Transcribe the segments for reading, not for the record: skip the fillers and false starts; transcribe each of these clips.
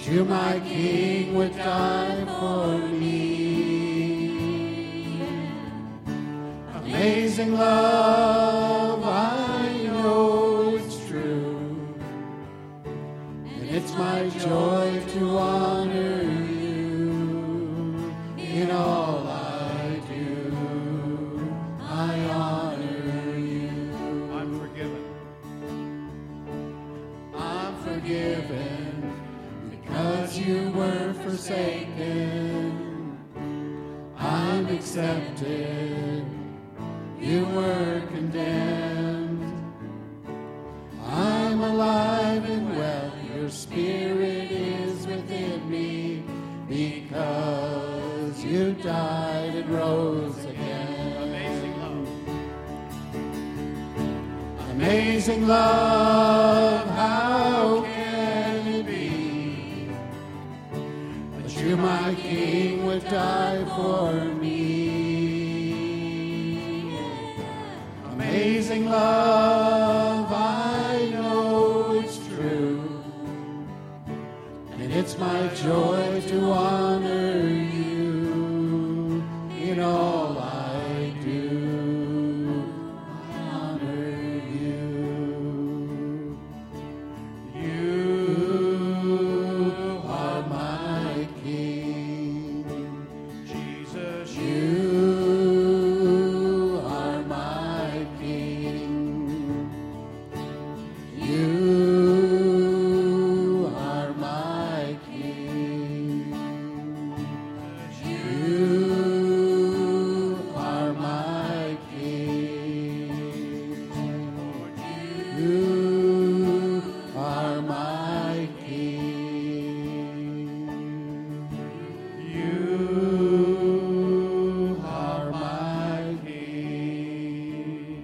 you, my King, would die for me. Amazing love, I know it's true, and it's my joy to honor you in all I do. I honor you. I'm forgiven. I'm forgiven because you were forsaken. I'm accepted. You were condemned. I'm alive and well. Your spirit is within me because you died and rose again. Amazing love. Amazing love, how can it be that you, my King, would die for me? Amazing love, I know it's true, and it's my joy to honor you in all I do. I honor you. You are my King. Jesus, You are my King. You are my King. You are my King. You are my King. You are my King.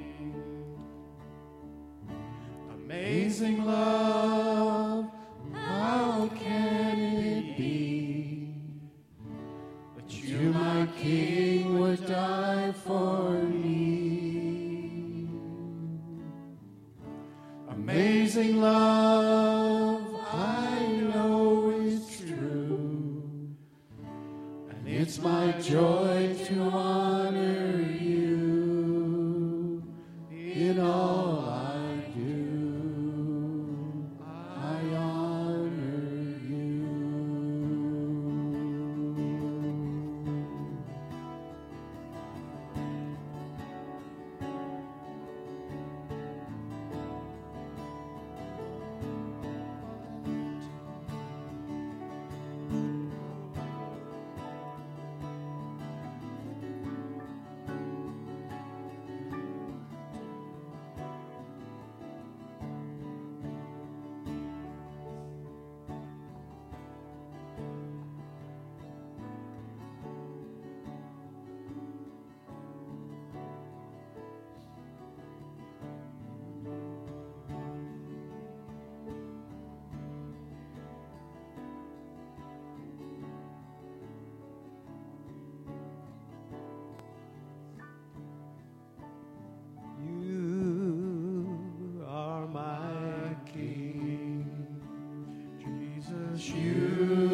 Amazing love, how can it be that you, my King, would die for me? Amazing love, I know is true, and it's my joy to honor you in all I do. I honor you. you are my King. Jesus, You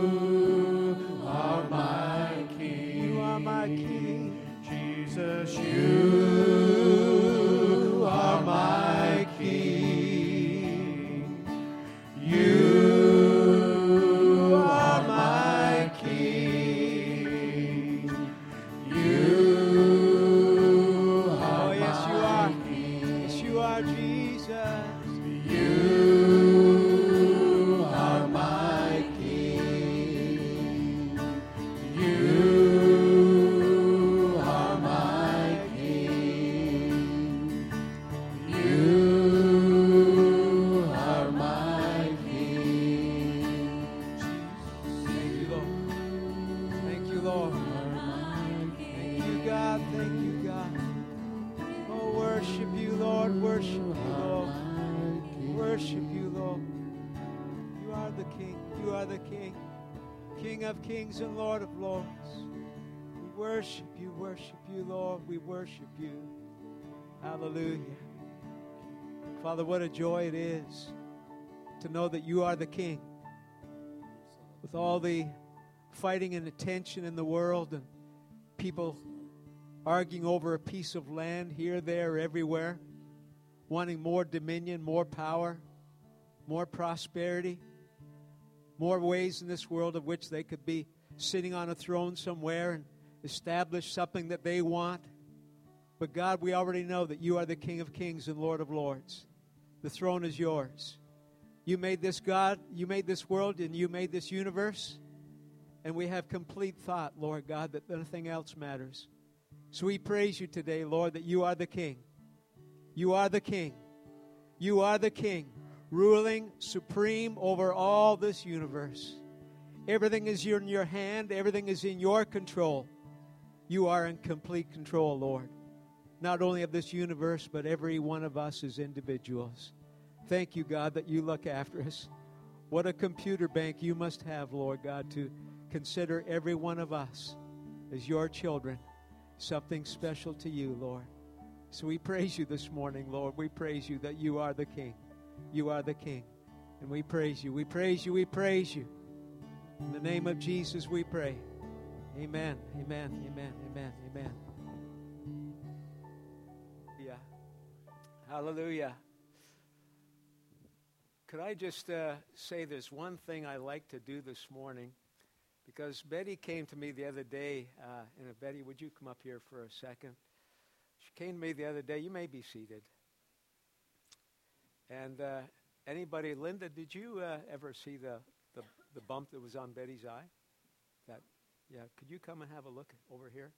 are my King. you are my King. Jesus, You are my King. You are my King. You Oh, are yes, you my are. King. Yes, you are, Jesus. You are my King. You are my King. You are my King. Thank you, Lord. Thank you, Lord. Thank you, God. Thank you, God. Oh, worship you, Lord. Worship you, Lord. Worship you, Lord. You are the King. You are the King. King of kings and Lord of lords. We worship you, Lord. We worship you. Hallelujah. Father, what a joy it is to know that you are the King. with all the fighting and the tension in the world and people arguing over a piece of land here, there, everywhere, wanting more dominion, more power, more prosperity, more ways in this world of which they could be sitting on a throne somewhere and establish something that they want. But God, we already know that you are the King of Kings and Lord of Lords. The throne is yours. You made this God, you made this world, and you made this universe. And we have complete thought, Lord God, that nothing else matters. So we praise you today, Lord, that you are the King. You are the King. You are the King, ruling supreme over all this universe. Everything is in your hand. Everything is in your control. You are in complete control, Lord. Not only of this universe, but every one of us as individuals. Thank you, God, that you look after us. What a computer bank you must have, Lord God, to consider every one of us as your children, something special to you, Lord. So we praise you this morning, Lord. We praise you that you are the King. You are the King. And we praise you. We praise you. We praise you. In the name of Jesus we pray. Amen. Amen. Amen. Amen. Amen. Yeah. Hallelujah. Could I just say there's one thing I like to do this morning? Because Betty came to me the other day, and Betty, would you come up here for a second? She came to me the other day. You may be seated. And anybody, Linda, did you ever see the bump that was on Betty's eye? Yeah, could you come and have a look over here?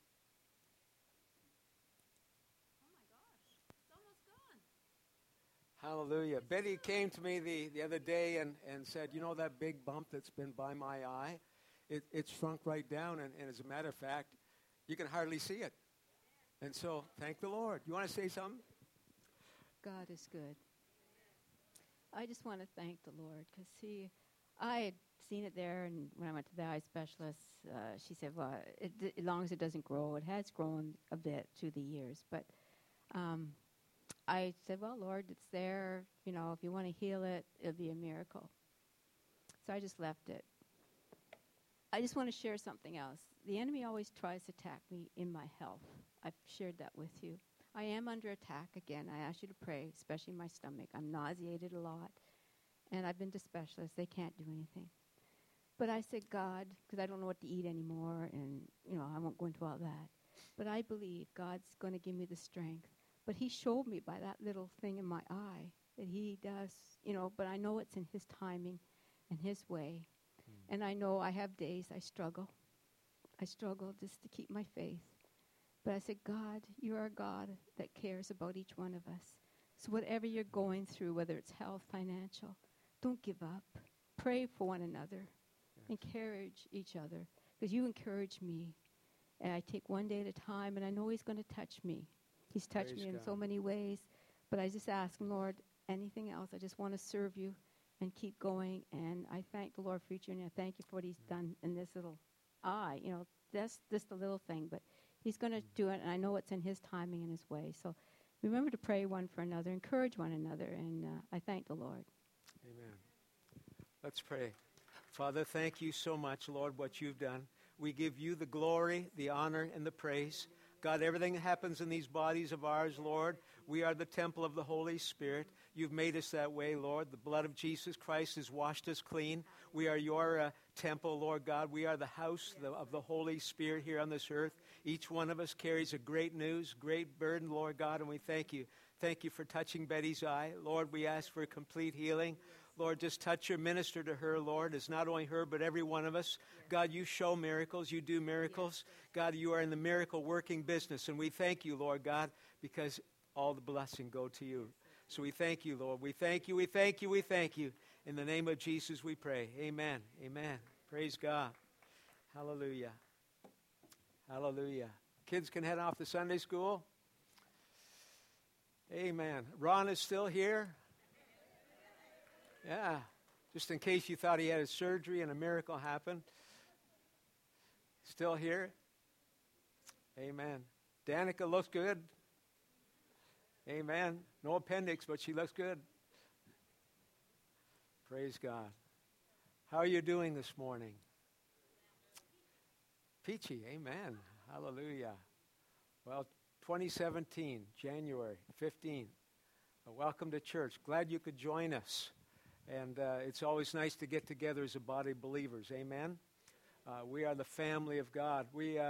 Hallelujah. Betty came to me the other day and said, you know that big bump that's been by my eye? It shrunk right down, and as a matter of fact, you can hardly see it. And so, thank the Lord. You want to say something? God is good. I just want to thank the Lord because, I had seen it there, and when I went to the eye specialist, she said, well, as long as it doesn't grow, it has grown a bit through the years. But I said, well, Lord, it's there. You know, if you want to heal it, it'll be a miracle. So I just left it. I just want to share something else. The enemy always tries to attack me in my health. I've shared that with you. I am under attack again. I ask you to pray, especially my stomach. I'm nauseated a lot, and I've been to specialists. They can't do anything. But I said, God, because I don't know what to eat anymore, and, I won't go into all that. But I believe God's going to give me the strength. But he showed me by that little thing in my eye that he does, but I know it's in his timing and his way. And I know I have days I struggle. I struggle just to keep my faith. But I said, God, you are a God that cares about each one of us. So whatever you're going through, whether it's health, financial, don't give up. Pray for one another. Yes. Encourage each other. Because you encourage me. And I take one day at a time, and I know he's going to touch me. He's touched me in so many ways. But I just ask him, Lord, anything else? I just want to serve you and keep going. And I thank the Lord for each, and I thank you for what he's done in this little eye. That's just a little thing, but he's going to do it, and I know it's in his timing and his way. So remember to pray one for another, encourage one another, and I thank the Lord. Amen. Let's pray. Father, thank you so much, Lord, what you've done. We give you the glory, the honor, and the praise. God, everything that happens in these bodies of ours, Lord, we are the temple of the Holy Spirit. You've made us that way, Lord. The blood of Jesus Christ has washed us clean. We are your temple, Lord God. We are the house of the Holy Spirit here on this earth. Each one of us carries a great news, great burden, Lord God, and we thank you. Thank you for touching Betty's eye. Lord, we ask for complete healing. Lord, just touch your minister to her, Lord. It's not only her, but every one of us. God, you show miracles. You do miracles. God, you are in the miracle working business. And we thank you, Lord God, because all the blessing go to you. So we thank you, Lord. We thank you. We thank you. We thank you. In the name of Jesus we pray. Amen. Amen. Praise God. Hallelujah. Hallelujah. Kids can head off to Sunday school. Amen. Ron is still here. Yeah, just in case you thought he had a surgery and a miracle happened. Still here. Amen. Danica looks good. Amen. No appendix, but she looks good. Praise God. How are you doing this morning? Peachy, amen. Hallelujah. Well, 2017, January 15th. Welcome to church. Glad you could join us. And it's always nice to get together as a body of believers. Amen. We are the family of God.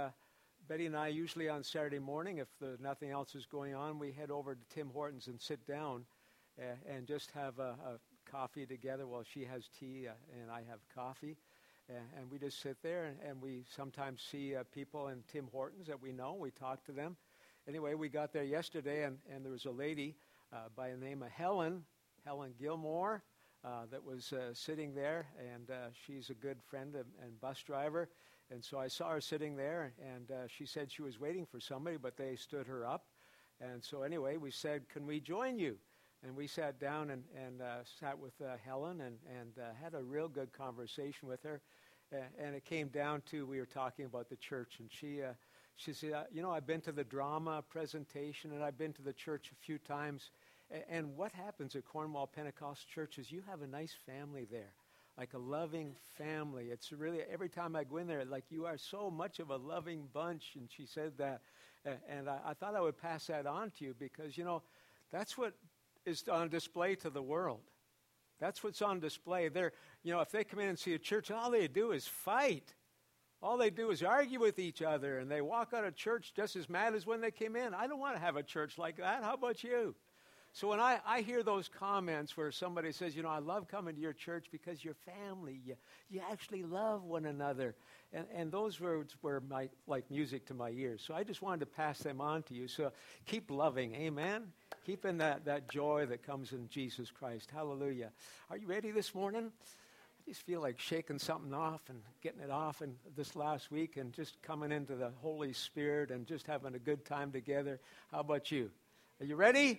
Betty and I, usually on Saturday morning, if nothing else is going on, we head over to Tim Hortons and sit down and just have a coffee together. Well, she has tea and I have coffee. And we just sit there and we sometimes see people in Tim Hortons that we know. We talk to them. Anyway, we got there yesterday and there was a lady by the name of Helen Gilmore, that was sitting there, and she's a good friend and bus driver. And so I saw her sitting there, and she said she was waiting for somebody, but they stood her up. And so anyway, we said, can we join you? And we sat down and sat with Helen and had a real good conversation with her. And it came down to, we were talking about the church, and she said, I've been to the drama presentation, and I've been to the church a few times. And what happens at Cornwall Pentecostal Church is you have a nice family there, like a loving family. It's really, every time I go in there, like you are so much of a loving bunch. And she said that. And I thought I would pass that on to you because, that's what is on display to the world. That's what's on display. If they come in and see a church, all they do is fight. All they do is argue with each other. And they walk out of church just as mad as when they came in. I don't want to have a church like that. How about you? So when I hear those comments where somebody says, I love coming to your church because you're family, you actually love one another. And those words were like music to my ears. So I just wanted to pass them on to you. So keep loving, amen? Keep in that joy that comes in Jesus Christ. Hallelujah. Are you ready this morning? I just feel like shaking something off and getting it off in this last week and just coming into the Holy Spirit and just having a good time together. How about you? Are you ready?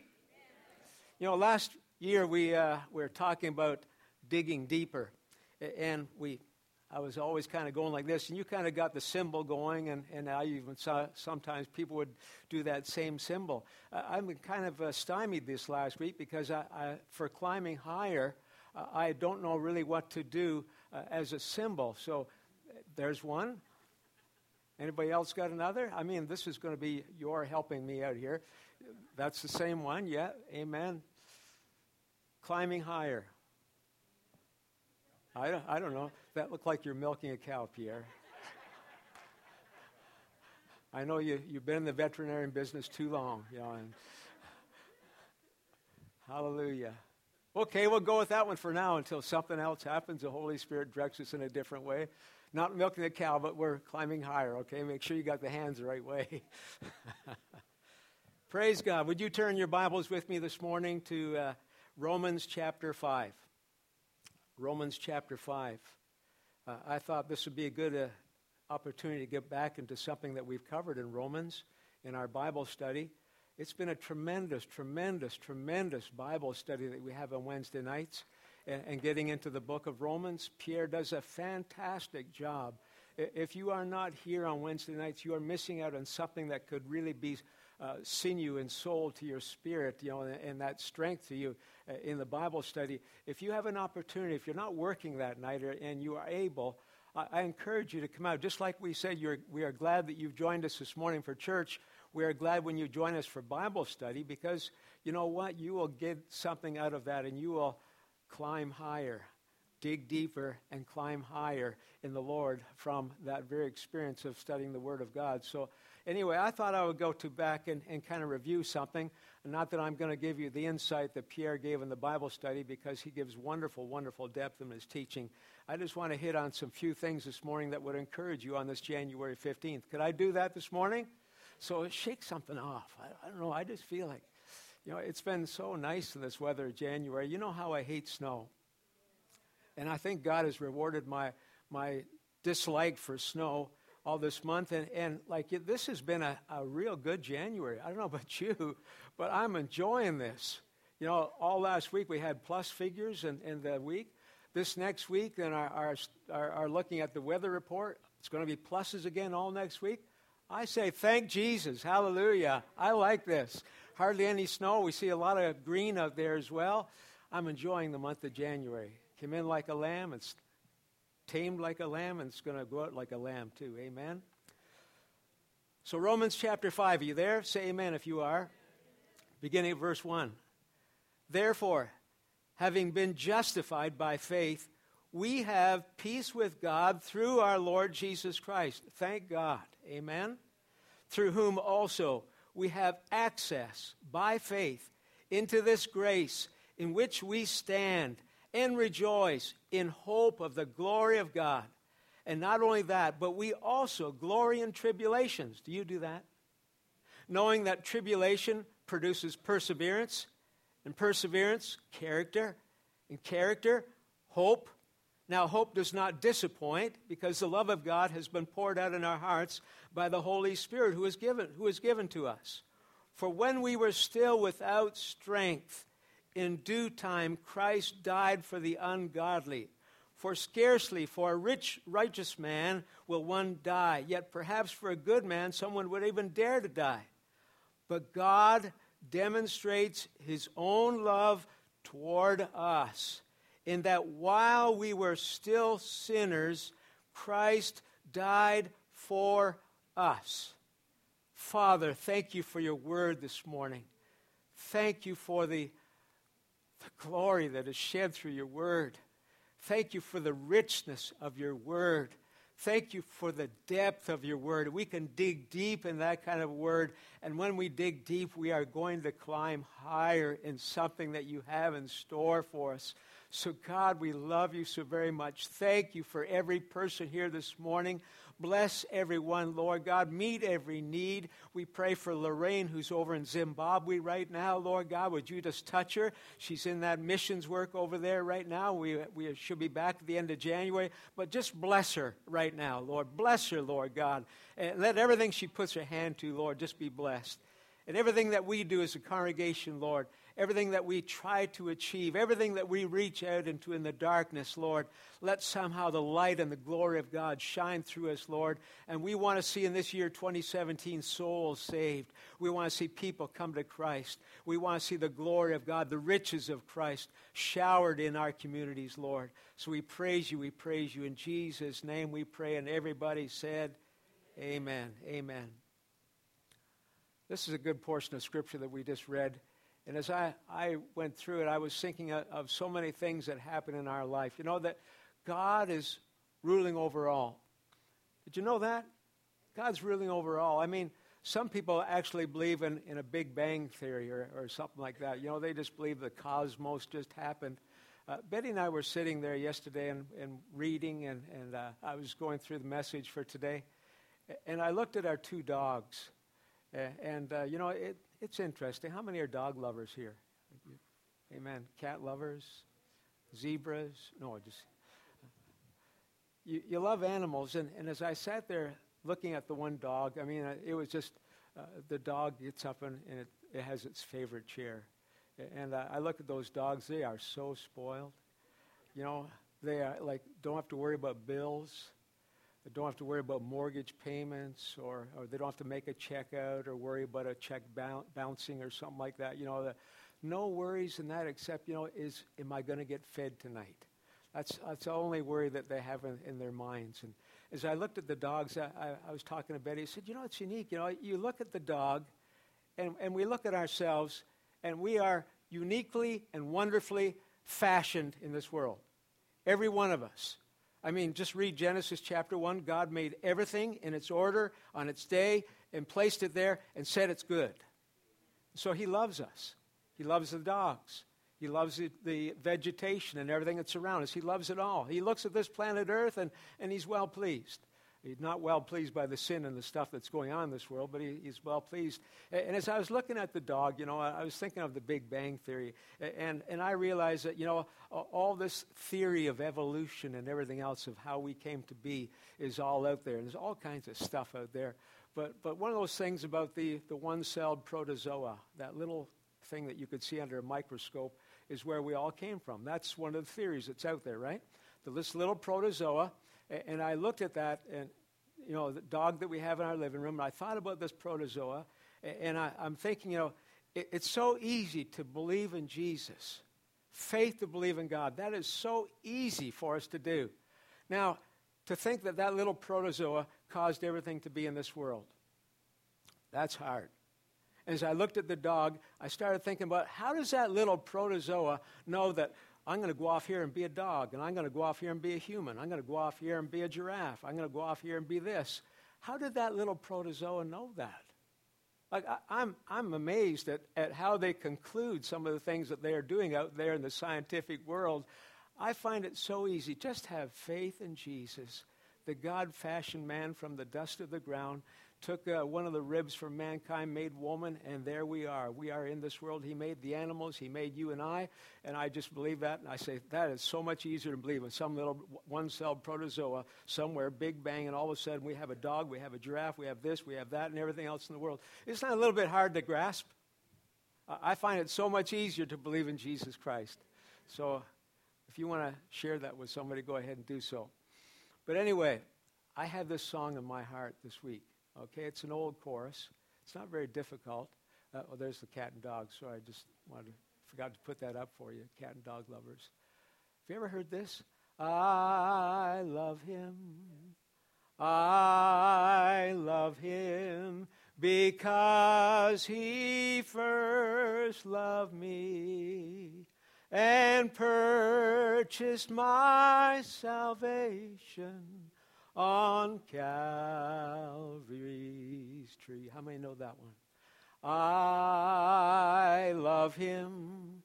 Last year we were talking about digging deeper, and I was always kind of going like this, and you kind of got the symbol going, and I even saw sometimes people would do that same symbol. I'm kind of stymied this last week because for climbing higher, I don't know really what to do as a symbol. So there's one. Anybody else got another? I mean, this is going to be your helping me out here. That's the same one, yeah, amen. Climbing higher. I don't know. That looked like you're milking a cow, Pierre. I know you've been in the veterinarian business too long, and hallelujah. Okay, we'll go with that one for now until something else happens. The Holy Spirit directs us in a different way. Not milking a cow, but we're climbing higher, okay? Make sure you got the hands the right way. Praise God. Would you turn your Bibles with me this morning to Romans chapter 5. Romans chapter 5. I thought this would be a good opportunity to get back into something that we've covered in Romans in our Bible study. It's been a tremendous Bible study that we have on Wednesday nights and getting into the book of Romans. Pierre does a fantastic job. If you are not here on Wednesday nights, you are missing out on something that could really be sinew and soul to your spirit, and that strength to you in the Bible study. If you have an opportunity, if you're not working that night and you are able, I encourage you to come out. Just like we said, we are glad that you've joined us this morning for church. We are glad when you join us for Bible study because you know what? You will get something out of that and you will climb higher, dig deeper, and climb higher in the Lord from that very experience of studying the Word of God. So anyway, I thought I would go back and kind of review something. Not that I'm going to give you the insight that Pierre gave in the Bible study because he gives wonderful depth in his teaching. I just want to hit on some few things this morning that would encourage you on this January 15th. Could I do that this morning? So shake something off. I don't know. I just feel like, it's been so nice in this weather of January. You know how I hate snow. And I think God has rewarded my dislike for snow all this month. And this has been a real good January. I don't know about you, but I'm enjoying this. All last week we had plus figures in the week. This next week, then our looking at the weather report, it's going to be pluses again all next week. I say thank Jesus. Hallelujah. I like this. Hardly any snow. We see a lot of green out there as well. I'm enjoying the month of January. Came in like a lamb. It's tamed like a lamb and it's going to go out like a lamb too. Amen? So Romans chapter 5, are you there? Say amen if you are. Beginning at verse 1. Therefore, having been justified by faith, we have peace with God through our Lord Jesus Christ. Thank God. Amen? Through whom also we have access by faith into this grace in which we stand and rejoice in hope of the glory of God. And not only that, but we also glory in tribulations. Do you do that? Knowing that tribulation produces perseverance, and perseverance, character, and character, hope. Now, hope does not disappoint because the love of God has been poured out in our hearts by the Holy Spirit who is given to us. For when we were still without strength, in due time Christ died for the ungodly. For scarcely for a rich, righteous man will one die, yet perhaps for a good man someone would even dare to die. But God demonstrates his own love toward us, in that while we were still sinners, Christ died for us. Father, thank you for your word this morning. Thank you for the glory that is shed through your word. Thank you for the richness of your word. Thank you for the depth of your word. We can dig deep in that kind of word, and when we dig deep, we are going to climb higher in something that you have in store for us. So God, we love you so very much. Thank you for every person here this morning. Bless everyone, Lord God. Meet every need. We pray for Lorraine, who's over in Zimbabwe right now. Lord God, would you just touch her? She's in that missions work over there right now. She'll be back at the end of January. But just bless her right now, Lord. Bless her, Lord God. And let everything she puts her hand to, Lord, just be blessed. And everything that we do as a congregation, Lord, everything that we try to achieve, everything that we reach out into in the darkness, Lord, let somehow the light and the glory of God shine through us, Lord. And we want to see in this year 2017 souls saved. We want to see people come to Christ. We want to see the glory of God, the riches of Christ showered in our communities, Lord. So we praise you. In Jesus' name we pray. And everybody said, amen. Amen. This is a good portion of Scripture that we just read. And as I went through it, I was thinking of so many things that happen in our life. You know that God is ruling over all. Did you know that? God's ruling over all. I mean, some people actually believe in a Big Bang theory or something like that. You know, they just believe the cosmos just happened. Betty and I were sitting there yesterday and reading, and I was going through the message for today. And I looked at our two dogs. And you know, it's interesting. How many are dog lovers here? Amen. Cat lovers? Zebras? No, just... You love animals. And as I sat there looking at the one dog, I mean, it was just... the dog gets up and it has its favorite chair. And I look at those dogs. They are so spoiled. You know, they are like, don't have to worry about bills. They don't have to worry about mortgage payments, or they don't have to make a check out or worry about a check bouncing or something like that. You know, no worries in that except, you know, am I going to get fed tonight? That's the only worry that they have in their minds. And as I looked at the dogs, I was talking to Betty. I said, you know, it's unique. You know, you look at the dog, and we look at ourselves, and we are uniquely and wonderfully fashioned in this world. Every one of us. I mean, just read Genesis chapter 1. God made everything in its order on its day and placed it there and said it's good. So he loves us. He loves the dogs. He loves the vegetation and everything that's around us. He loves it all. He looks at this planet Earth and he's well pleased. He's not well pleased by the sin and the stuff that's going on in this world, but he's well pleased. And as I was looking at the dog, you know, I was thinking of the Big Bang Theory. And I realized that, you know, all this theory of evolution and everything else of how we came to be is all out there. And there's all kinds of stuff out there. But one of those things about the one-celled protozoa, that little thing that you could see under a microscope, is where we all came from. That's one of the theories that's out there, right? This little protozoa. And I looked at that, and, you know, the dog that we have in our living room, and I thought about this protozoa, and I'm thinking, you know, it's so easy to believe in Jesus, faith to believe in God. That is so easy for us to do. Now, to think that that little protozoa caused everything to be in this world, that's hard. As I looked at the dog, I started thinking about how does that little protozoa know that I'm going to go off here and be a dog, and I'm going to go off here and be a human. I'm going to go off here and be a giraffe. I'm going to go off here and be this. How did that little protozoa know that? Like, I'm amazed at how they conclude some of the things that they are doing out there in the scientific world. I find it so easy. Just have faith in Jesus. The God fashioned man from the dust of the ground, took one of the ribs from mankind, made woman, and there we are. We are in this world. He made the animals. He made you and I just believe that. And I say, that is so much easier to believe in some little one-celled protozoa somewhere, big bang, and all of a sudden we have a dog, we have a giraffe, we have this, we have that, and everything else in the world. It's not a little bit hard to grasp. I find it so much easier to believe in Jesus Christ. So if you want to share that with somebody, go ahead and do so. But anyway, I had this song in my heart this week. Okay, it's an old chorus. It's not very difficult. Oh, there's the cat and dog. So I just forgot to put that up for you, cat and dog lovers. Have you ever heard this? I love him. I love him because he first loved me and purchased my salvation on Calvary's tree. How many know that one? I love him.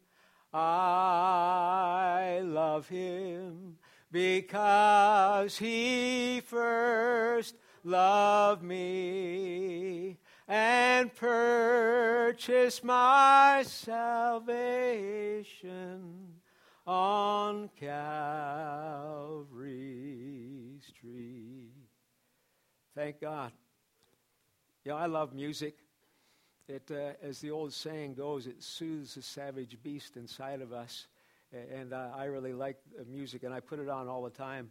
I love him because he first loved me and purchased my salvation on Calvary's tree. Thank God. You know, I love music. It, as the old saying goes, it soothes the savage beast inside of us. And I really like music, and I put it on all the time.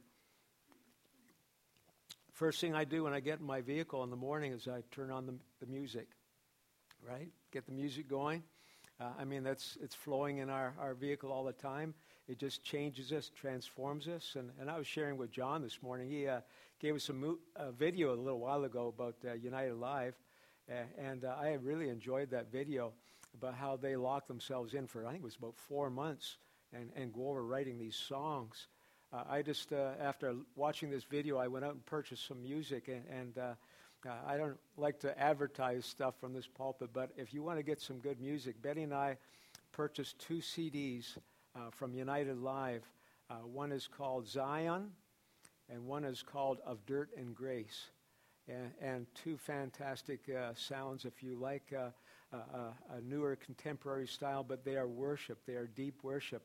First thing I do when I get in my vehicle in the morning is I turn on the music, right? Get the music going. It's flowing in our vehicle all the time. It just changes us, transforms us. And I was sharing with John this morning. He gave us a video a little while ago about United Live. And I really enjoyed that video about how they locked themselves in for, I think it was about 4 months, and go over writing these songs. After watching this video, I went out and purchased some music. And I don't like to advertise stuff from this pulpit, but if you want to get some good music, Betty and I purchased 2 CDs from United Live. One is called Zion, and one is called Of Dirt and Grace. And 2 fantastic sounds, if you like a newer contemporary style, but they are worship. They are deep worship.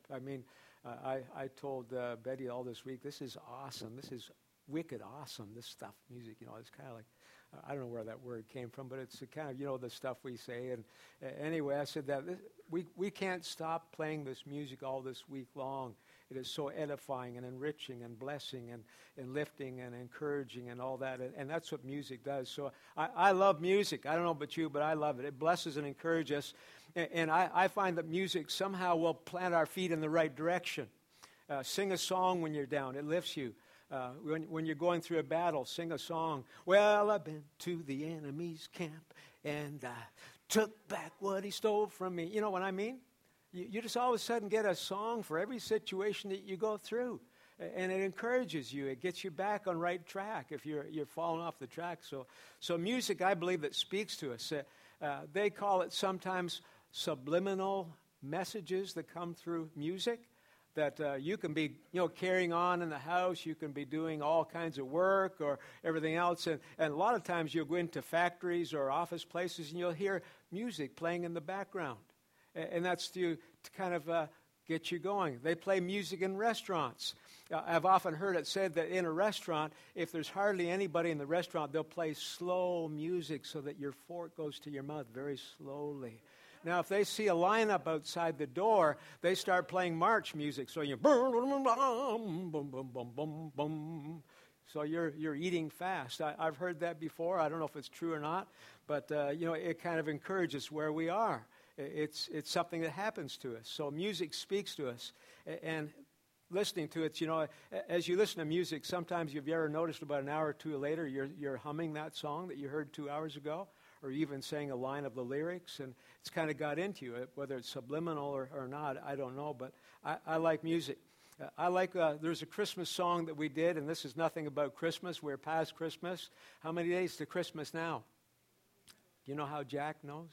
I told Betty all this week, this is awesome. This is wicked awesome, this stuff, music. You know, it's kind of like, I don't know where that word came from, but it's the kind of, the stuff we say. And anyway, I said that we can't stop playing this music all this week long. It is so edifying and enriching and blessing and lifting and encouraging and all that. And that's what music does. So I love music. I don't know about you, but I love it. It blesses and encourages us. And I find that music somehow will plant our feet in the right direction. Sing a song when you're down. It lifts you. When you're going through a battle, sing a song. Well, I've been to the enemy's camp, and I took back what he stole from me. You know what I mean? You just all of a sudden get a song for every situation that you go through, and it encourages you. It gets you back on right track if you're falling off the track. So music, I believe, that speaks to us. They call it sometimes subliminal messages that come through music. That you can be, carrying on in the house. You can be doing all kinds of work or everything else. And a lot of times you'll go into factories or office places and you'll hear music playing in the background. And that's to kind of get you going. They play music in restaurants. I've often heard it said that in a restaurant, if there's hardly anybody in the restaurant, they'll play slow music so that your fork goes to your mouth very slowly. Now, if they see a lineup outside the door, they start playing march music. So you boom, boom, boom, boom, boom, boom. So you're eating fast. I've heard that before. I don't know if it's true or not, but it kind of encourages where we are. It's something that happens to us. So music speaks to us, and listening to it, as you listen to music, sometimes you've ever noticed about an hour or two later, you're humming that song that you heard 2 hours ago, or even saying a line of the lyrics, and it's kind of got into you. Whether it's subliminal or not, I don't know, but I like music. There's a Christmas song that we did, and this is nothing about Christmas. We're past Christmas. How many days to Christmas now? Do you know how Jack knows?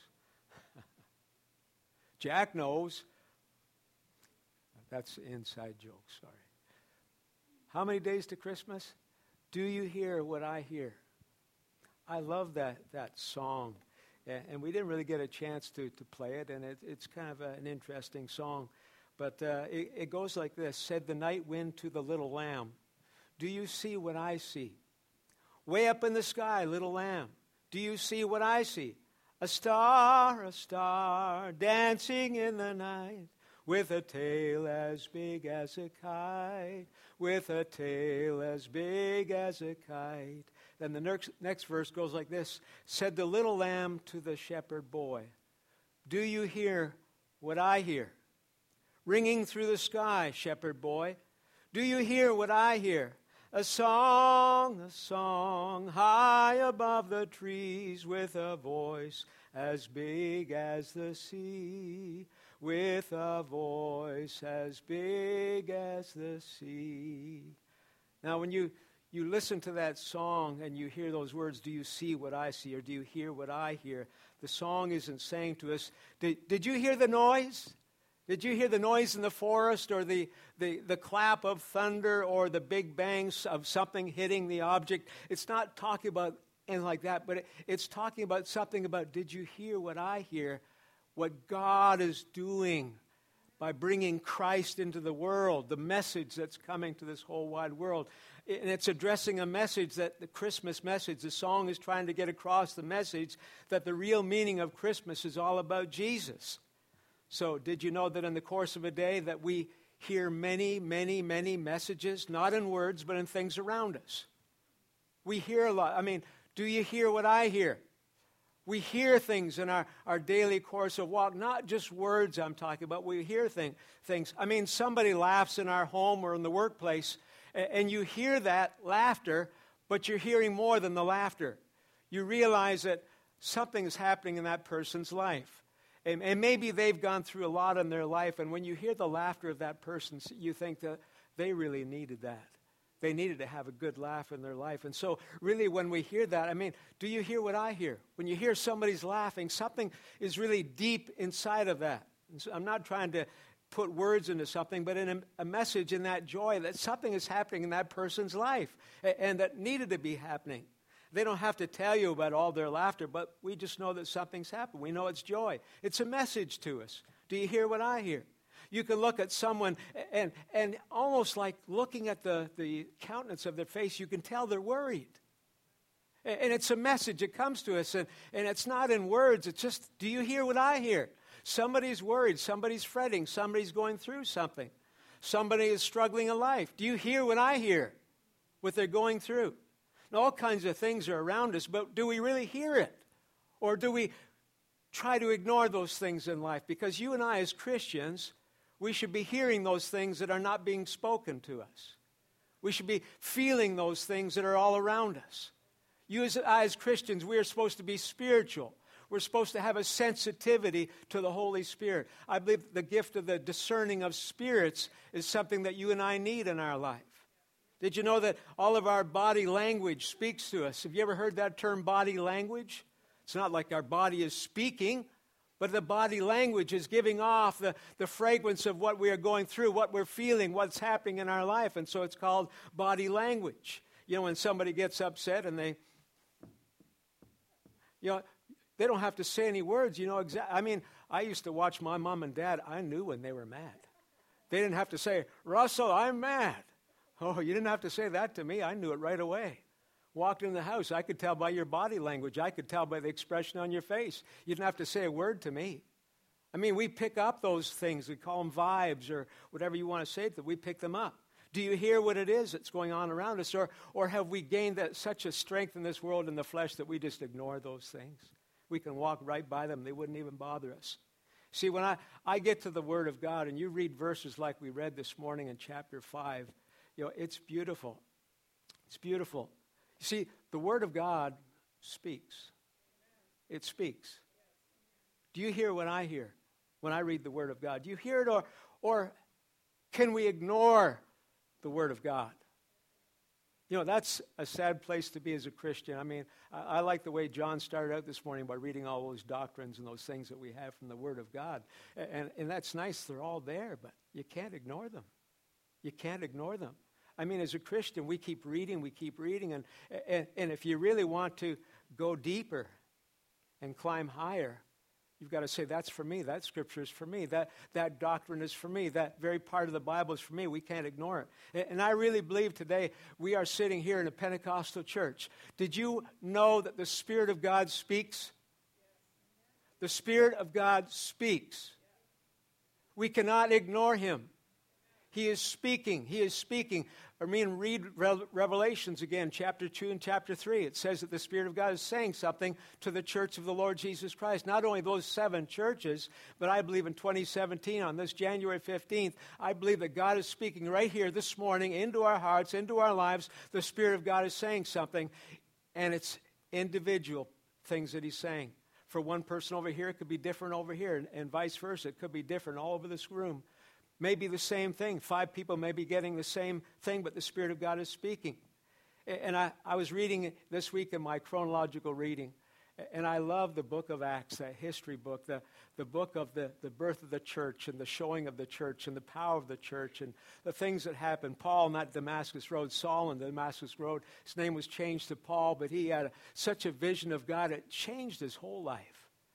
Jack knows. That's an inside joke, sorry. How many days to Christmas? Do you hear what I hear? I love that song. And we didn't really get a chance to play it, and it's kind of an interesting song. But it goes like this. Said the night wind to the little lamb, do you see what I see? Way up in the sky, little lamb, do you see what I see? A star, dancing in the night, with a tail as big as a kite, with a tail as big as a kite. Then the next verse goes like this. Said the little lamb to the shepherd boy, do you hear what I hear? Ringing through the sky, shepherd boy, do you hear what I hear? A song, high above the trees, with a voice as big as the sea, with a voice as big as the sea. Now, when you listen to that song and you hear those words, do you see what I see, or do you hear what I hear? The song isn't saying to us, did you hear the noise? Did you hear the noise in the forest, or the clap of thunder, or the big bangs of something hitting the object? It's not talking about anything like that, but it's talking about something about, did you hear what I hear? What God is doing by bringing Christ into the world, the message that's coming to this whole wide world. And it's addressing a message that the Christmas message, the song is trying to get across the message that the real meaning of Christmas is all about Jesus. So did you know that in the course of a day that we hear many, many, many messages, not in words, but in things around us? We hear a lot. I mean, do you hear what I hear? We hear things in our daily course of walk, not just words I'm talking about. We hear things. I mean, somebody laughs in our home or in the workplace, and you hear that laughter, but you're hearing more than the laughter. You realize that something is happening in that person's life. And maybe they've gone through a lot in their life, and when you hear the laughter of that person, you think that they really needed that. They needed to have a good laugh in their life. And so really when we hear that, I mean, do you hear what I hear? When you hear somebody's laughing, something is really deep inside of that. And so I'm not trying to put words into something, but in a message in that joy that something is happening in that person's life and that needed to be happening. They don't have to tell you about all their laughter, but we just know that something's happened. We know it's joy. It's a message to us. Do you hear what I hear? You can look at someone and almost like looking at the countenance of their face, you can tell they're worried. And it's a message. It comes to us, and it's not in words. It's just, do you hear what I hear? Somebody's worried. Somebody's fretting. Somebody's going through something. Somebody is struggling in life. Do you hear what I hear? What they're going through? And all kinds of things are around us, but do we really hear it? Or do we try to ignore those things in life? Because you and I as Christians, we should be hearing those things that are not being spoken to us. We should be feeling those things that are all around us. You as Christians, we are supposed to be spiritual. We're supposed to have a sensitivity to the Holy Spirit. I believe the gift of the discerning of spirits is something that you and I need in our life. Did you know that all of our body language speaks to us? Have you ever heard that term, body language? It's not like our body is speaking, but the body language is giving off the fragrance of what we are going through, what we're feeling, what's happening in our life. And so it's called body language. You know, when somebody gets upset and they don't have to say any words, I mean, I used to watch my mom and dad. I knew when they were mad. They didn't have to say, Russell, I'm mad. Oh, you didn't have to say that to me. I knew it right away. Walked in the house, I could tell by your body language. I could tell by the expression on your face. You didn't have to say a word to me. I mean, we pick up those things. We call them vibes or whatever you want to say, that we pick them up. Do you hear what it is that's going on around us? Or have we gained such a strength in this world in the flesh that we just ignore those things? We can walk right by them. They wouldn't even bother us. See, when I get to the Word of God and you read verses like we read this morning in chapter 5, it's beautiful. It's beautiful. You see, the Word of God speaks. It speaks. Do you hear what I hear when I read the Word of God? Do you hear it, or can we ignore the Word of God? That's a sad place to be as a Christian. I mean, I like the way John started out this morning by reading all those doctrines and those things that we have from the Word of God. And that's nice. They're all there, but you can't ignore them. You can't ignore them. I mean, as a Christian, we keep reading. And if you really want to go deeper and climb higher, you've got to say, that's for me. That scripture is for me. That doctrine is for me. That very part of the Bible is for me. We can't ignore it. And I really believe today we are sitting here in a Pentecostal church. Did you know that the Spirit of God speaks? The Spirit of God speaks. We cannot ignore Him. He is speaking. He is speaking. I mean, read Revelations again, chapter 2 and chapter 3. It says that the Spirit of God is saying something to the church of the Lord Jesus Christ. Not only those 7 churches, but I believe in 2017, on this January 15th, I believe that God is speaking right here this morning into our hearts, into our lives. The Spirit of God is saying something, and it's individual things that He's saying. For one person over here, it could be different over here, and vice versa. It could be different all over this room. Maybe the same thing. 5 people may be getting the same thing, but the Spirit of God is speaking. And I was reading this week in my chronological reading, and I love the book of Acts, that history book, the book of the birth of the church and the showing of the church and the power of the church and the things that happened. Paul on that Damascus Road, Saul on the Damascus Road, his name was changed to Paul, but he had such a vision of God, it changed his whole life.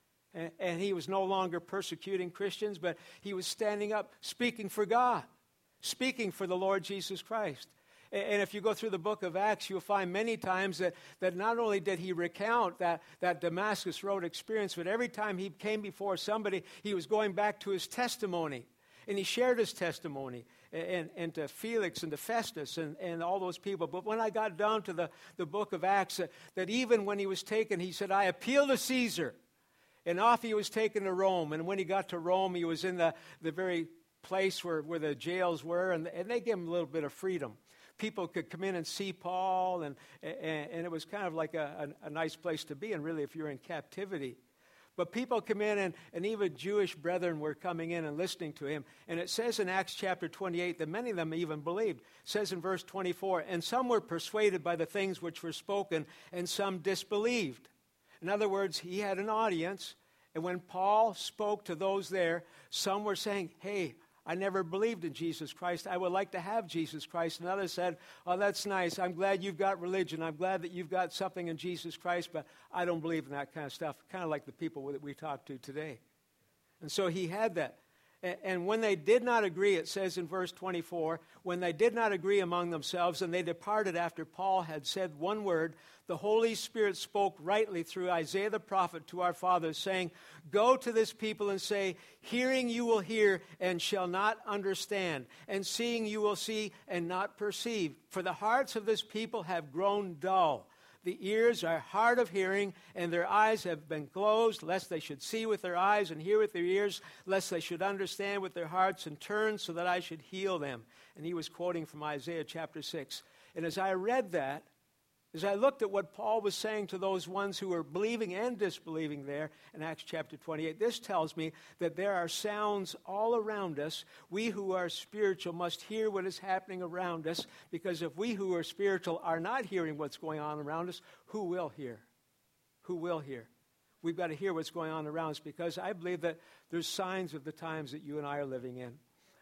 And he was no longer persecuting Christians, but he was standing up, speaking for God, speaking for the Lord Jesus Christ. And if you go through the book of Acts, you'll find many times that not only did he recount that Damascus Road experience, but every time he came before somebody, he was going back to his testimony. And he shared his testimony and to Felix and to Festus and all those people. But when I got down to the book of Acts, that even when he was taken, he said, I appeal to Caesar. And off he was taken to Rome. And when he got to Rome, he was in the very place where the jails were. And they gave him a little bit of freedom. People could come in and see Paul. And it was kind of like a nice place to be. And really, if you're in captivity. But people come in, and even Jewish brethren were coming in and listening to him. And it says in Acts chapter 28 that many of them even believed. It says in verse 24, and some were persuaded by the things which were spoken, and some disbelieved. In other words, he had an audience, and when Paul spoke to those there, some were saying, hey, I never believed in Jesus Christ. I would like to have Jesus Christ. And others said, oh, that's nice. I'm glad you've got religion. I'm glad that you've got something in Jesus Christ, but I don't believe in that kind of stuff, kind of like the people that we talk to today. And so he had that. And when they did not agree, it says in verse 24, when they did not agree among themselves and they departed after Paul had said one word, the Holy Spirit spoke rightly through Isaiah the prophet to our fathers, saying, go to this people and say, hearing you will hear and shall not understand, and seeing you will see and not perceive. For the hearts of this people have grown dull. The ears are hard of hearing, and their eyes have been closed, lest they should see with their eyes and hear with their ears, lest they should understand with their hearts and turn so that I should heal them. And he was quoting from Isaiah chapter 6. And as I read that, as I looked at what Paul was saying to those ones who were believing and disbelieving there in Acts chapter 28, this tells me that there are sounds all around us. We who are spiritual must hear what is happening around us, because if we who are spiritual are not hearing what's going on around us, who will hear? Who will hear? We've got to hear what's going on around us, because I believe that there's signs of the times that you and I are living in.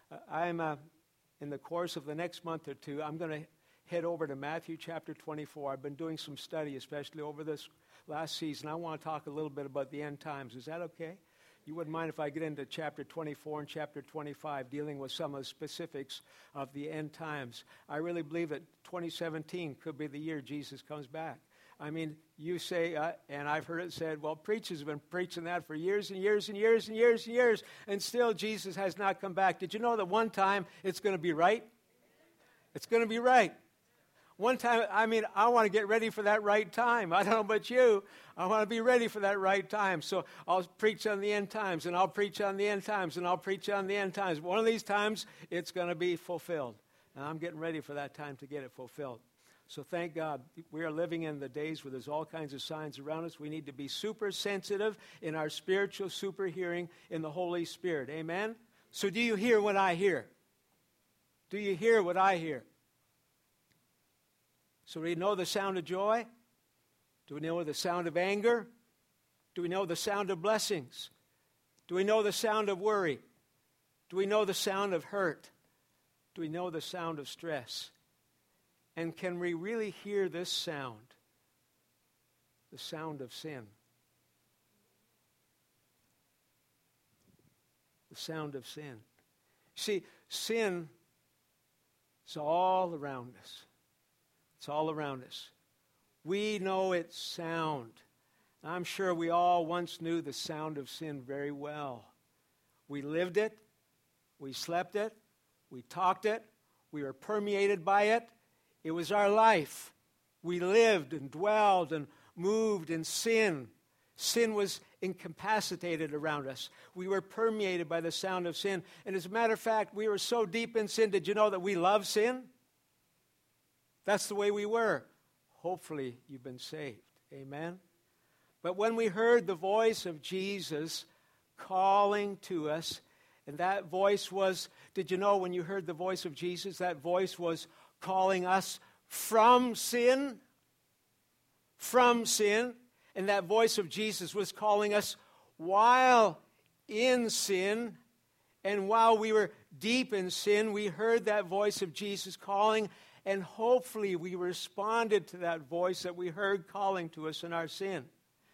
In the course of the next month or two, I'm going to head over to Matthew chapter 24. I've been doing some study, especially over this last season. I want to talk a little bit about the end times. Is that okay? You wouldn't mind if I get into chapter 24 and chapter 25, dealing with some of the specifics of the end times. I really believe that 2017 could be the year Jesus comes back. I mean, you say, and I've heard it said, well, preachers have been preaching that for years and years and years and years and years, and still Jesus has not come back. Did you know that one time it's going to be right? It's going to be right. One time, I want to get ready for that right time. I don't know about you. I want to be ready for that right time. So I'll preach on the end times, and I'll preach on the end times, and I'll preach on the end times. One of these times, it's going to be fulfilled. And I'm getting ready for that time to get it fulfilled. So thank God we are living in the days where there's all kinds of signs around us. We need to be super sensitive in our spiritual super hearing in the Holy Spirit. Amen? So do you hear what I hear? Do you hear what I hear? So do we know the sound of joy? Do we know the sound of anger? Do we know the sound of blessings? Do we know the sound of worry? Do we know the sound of hurt? Do we know the sound of stress? And can we really hear this sound? The sound of sin. The sound of sin. See, sin is all around us. It's all around us. We know its sound. I'm sure we all once knew the sound of sin very well. We lived it. We slept it. We talked it. We were permeated by it. It was our life. We lived and dwelled and moved in sin. Sin was incapacitated around us. We were permeated by the sound of sin. And as a matter of fact, we were so deep in sin. Did you know that we love sin? That's the way we were. Hopefully, you've been saved. Amen? But when we heard the voice of Jesus calling to us, and that voice was, did you know when you heard the voice of Jesus, that voice was calling us from sin? From sin. And that voice of Jesus was calling us while in sin. And while we were deep in sin, we heard that voice of Jesus calling, and hopefully we responded to that voice that we heard calling to us in our sin.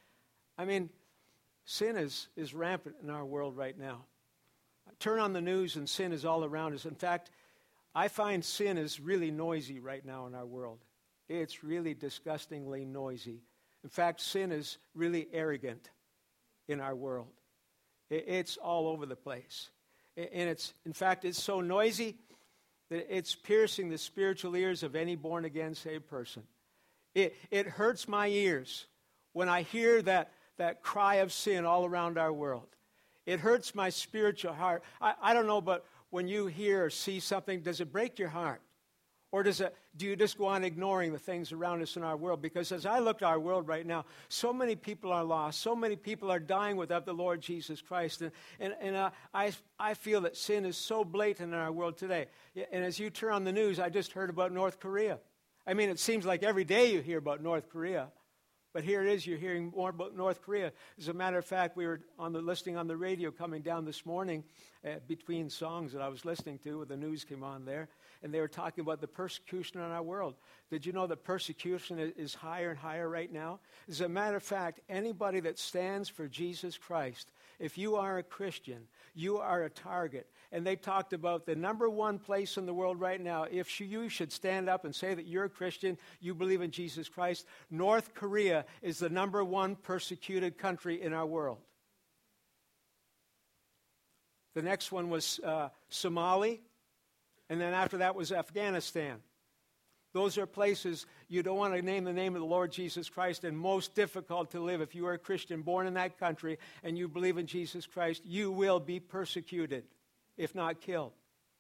Sin is rampant in our world right now. Turn on the news and sin is all around us. In fact, I find sin is really noisy right now in our world. It's really disgustingly noisy. In fact, sin is really arrogant in our world. It's all over the place. And it's so noisy that it's piercing the spiritual ears of any born-again saved person. It hurts my ears when I hear that cry of sin all around our world. It hurts my spiritual heart. I don't know, but when you hear or see something, does it break your heart? Or do you just go on ignoring the things around us in our world? Because as I look at our world right now, so many people are lost. So many people are dying without the Lord Jesus Christ. And I feel that sin is so blatant in our world today. And as you turn on the news, I just heard about North Korea. It seems like every day you hear about North Korea. But here it is, you're hearing more about North Korea. As a matter of fact, we were on the listening on the radio coming down this morning between songs that I was listening to, when the news came on there, and they were talking about the persecution in our world. Did you know that persecution is higher and higher right now? As a matter of fact, anybody that stands for Jesus Christ, if you are a Christian, you are a target. And they talked about the number one place in the world right now, if you should stand up and say that you're a Christian, you believe in Jesus Christ, North Korea is the number one persecuted country in our world. The next one was Somalia, and then after that was Afghanistan. Those are places you don't want to name the name of the Lord Jesus Christ, and most difficult to live. If you are a Christian born in that country and you believe in Jesus Christ, you will be persecuted, if not killed.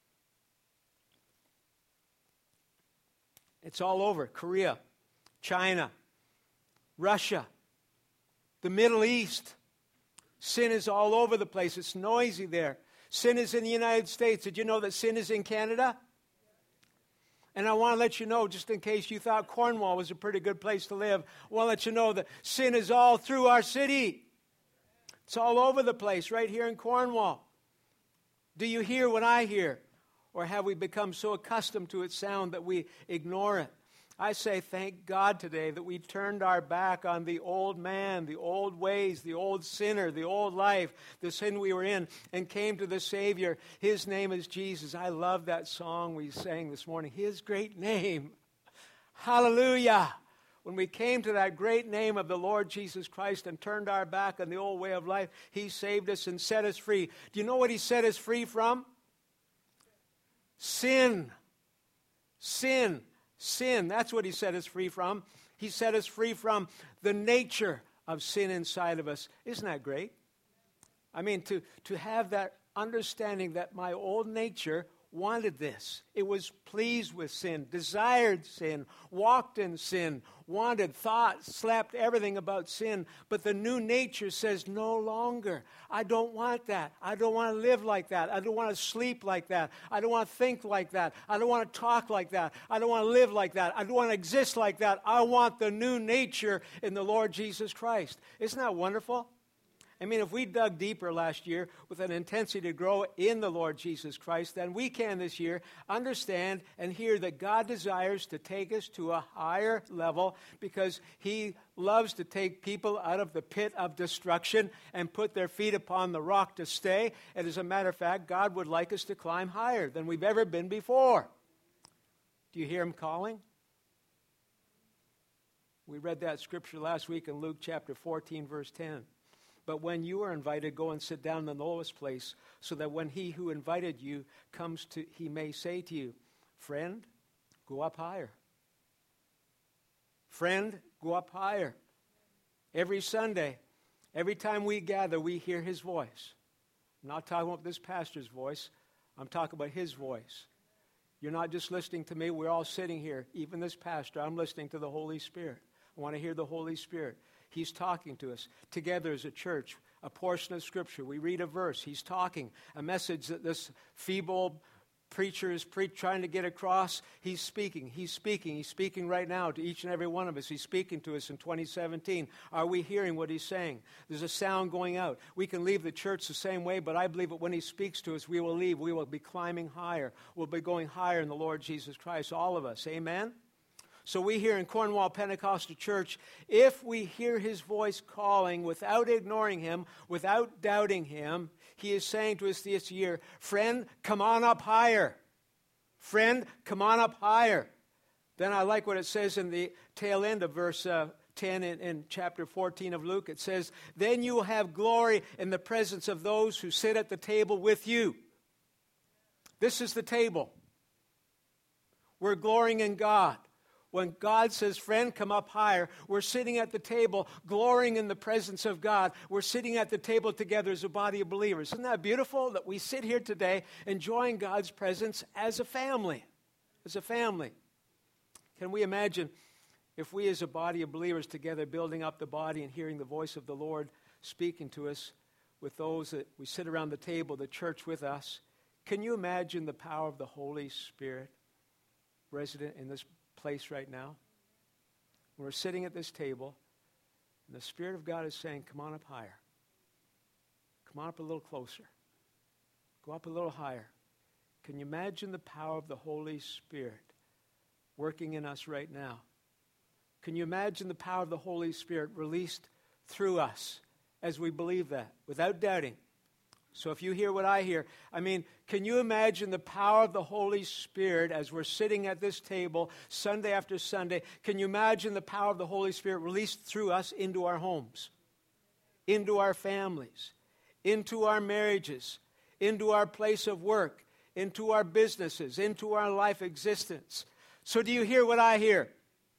It's all over. Korea, China, Russia, the Middle East. Sin is all over the place. It's noisy there. Sin is in the United States. Did you know that sin is in Canada? And I want to let you know, just in case you thought Cornwall was a pretty good place to live, I want to let you know that sin is all through our city. It's all over the place, right here in Cornwall. Do you hear what I hear? Or have we become so accustomed to its sound that we ignore it? I say thank God today that we turned our back on the old man, the old ways, the old sinner, the old life, the sin we were in, and came to the Savior. His name is Jesus. I love that song we sang this morning. His great name. Hallelujah. When we came to that great name of the Lord Jesus Christ and turned our back on the old way of life, He saved us and set us free. Do you know what He set us free from? Sin. Sin. Sin, that's what he set us free from. He set us free from the nature of sin inside of us. Isn't that great? I mean, to have that understanding that my old nature wanted this. It was pleased with sin, desired sin, walked in sin, wanted, thought, slept, everything about sin. But the new nature says, no longer. I don't want that. I don't want to live like that. I don't want to sleep like that. I don't want to think like that. I don't want to talk like that. I don't want to live like that. I don't want to exist like that. I want the new nature in the Lord Jesus Christ. Isn't that wonderful? I mean, if we dug deeper last year with an intensity to grow in the Lord Jesus Christ, then we can this year understand and hear that God desires to take us to a higher level because he loves to take people out of the pit of destruction and put their feet upon the rock to stay. And as a matter of fact, God would like us to climb higher than we've ever been before. Do you hear him calling? We read that scripture last week in Luke chapter 14, verse 10. But when you are invited, go and sit down in the lowest place, so that when he who invited you comes to, he may say to you, friend, go up higher. Friend, go up higher. Every Sunday, every time we gather, we hear his voice. I'm not talking about this pastor's voice. I'm talking about his voice. You're not just listening to me. We're all sitting here. Even this pastor, I'm listening to the Holy Spirit. I want to hear the Holy Spirit. He's talking to us together as a church, a portion of Scripture. We read a verse. He's talking, a message that this feeble preacher is trying to get across. He's speaking. He's speaking. He's speaking right now to each and every one of us. He's speaking to us in 2017. Are we hearing what he's saying? There's a sound going out. We can leave the church the same way, but I believe that when he speaks to us, we will leave. We will be climbing higher. We'll be going higher in the Lord Jesus Christ, all of us. Amen? So we here in Cornwall Pentecostal Church, if we hear his voice calling without ignoring him, without doubting him, he is saying to us this year, friend, come on up higher. Friend, come on up higher. Then I like what it says in the tail end of verse 10 in chapter 14 of Luke. It says, then you will have glory in the presence of those who sit at the table with you. This is the table. We're glorying in God. When God says, friend, come up higher, we're sitting at the table, glorying in the presence of God. We're sitting at the table together as a body of believers. Isn't that beautiful that we sit here today enjoying God's presence as a family? As a family. Can we imagine if we as a body of believers together building up the body and hearing the voice of the Lord speaking to us with those that we sit around the table, the church with us? Can you imagine the power of the Holy Spirit resident in this place right now? We're sitting at this table, and the Spirit of God is saying, come on up higher. Come on up a little closer. Go up a little higher. Can you imagine the power of the Holy Spirit working in us right now? Can you imagine the power of the Holy Spirit released through us as we believe that, without doubting? So if you hear what I hear, I mean, can you imagine the power of the Holy Spirit as we're sitting at this table Sunday after Sunday? Can you imagine the power of the Holy Spirit released through us into our homes, into our families, into our marriages, into our place of work, into our businesses, into our life existence? So do you hear what I hear?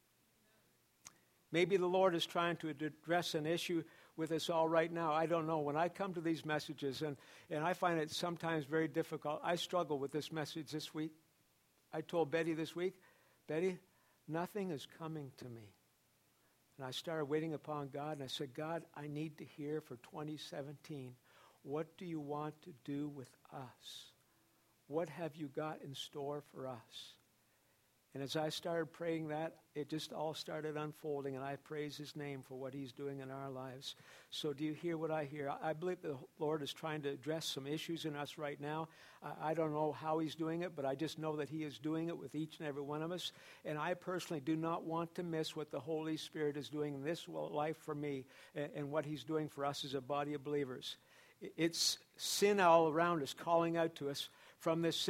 Maybe the Lord is trying to address an issue with us all right now. I don't know. When I come to these messages, and I find it sometimes very difficult. I struggle with this message this week. I told Betty this week, Betty, nothing is coming to me. And I started waiting upon God, and I said, God, I need to hear for 2017, what do you want to do with us? What have you got in store for us? And as I started praying that, it just all started unfolding, and I praise his name for what he's doing in our lives. So do you hear what I hear? I believe the Lord is trying to address some issues in us right now. I don't know how he's doing it, but I just know that he is doing it with each and every one of us. And I personally do not want to miss what the Holy Spirit is doing in this life for me and what he's doing for us as a body of believers. It's sin all around us calling out to us from this city.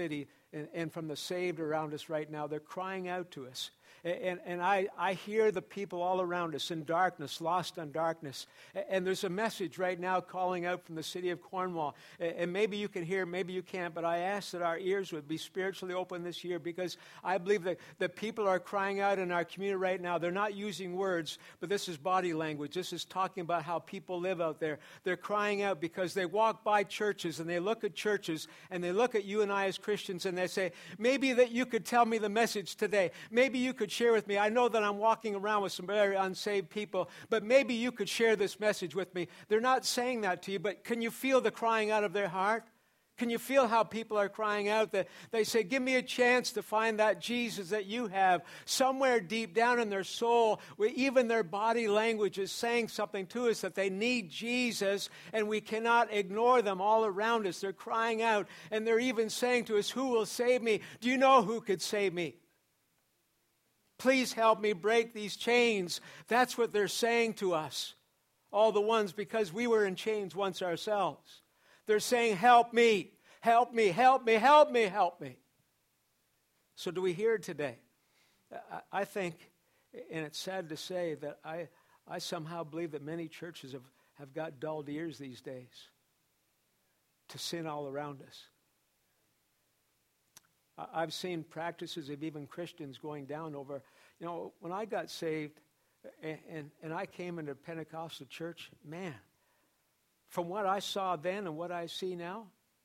and from the saved around us right now. They're crying out to us. And I hear the people all around us in darkness, lost in darkness. And there's a message right now calling out from the city of Cornwall. And maybe you can hear, maybe you can't, but I ask that our ears would be spiritually open this year, because I believe that people are crying out in our community right now. They're not using words, but this is body language. This is talking about how people live out there. They're crying out because they walk by churches and they look at churches and they look at you and I as Christians and they say, maybe that you could tell me the message today. Maybe you could share with me. I know that I'm walking around with some very unsaved people, but maybe you could share this message with me. They're not saying that to you, but can you feel the crying out of their heart? Can you feel how people are crying out? That they say, give me a chance to find that Jesus that you have. Somewhere deep down in their soul, where even their body language is saying something to us, that they need Jesus, and we cannot ignore them all around us. They're crying out, and they're even saying to us, who will save me? Do you know who could save me? Please help me break these chains. That's what they're saying to us. All the ones, because we were in chains once ourselves. They're saying, help me, help me, help me, help me, help me. So do we hear it today? I think, and it's sad to say, that I somehow believe that many churches have got dulled ears these days to sin all around us. I've seen practices of even Christians going down over, when I got saved and I came into a Pentecostal church, man, from what I saw then and what I see now,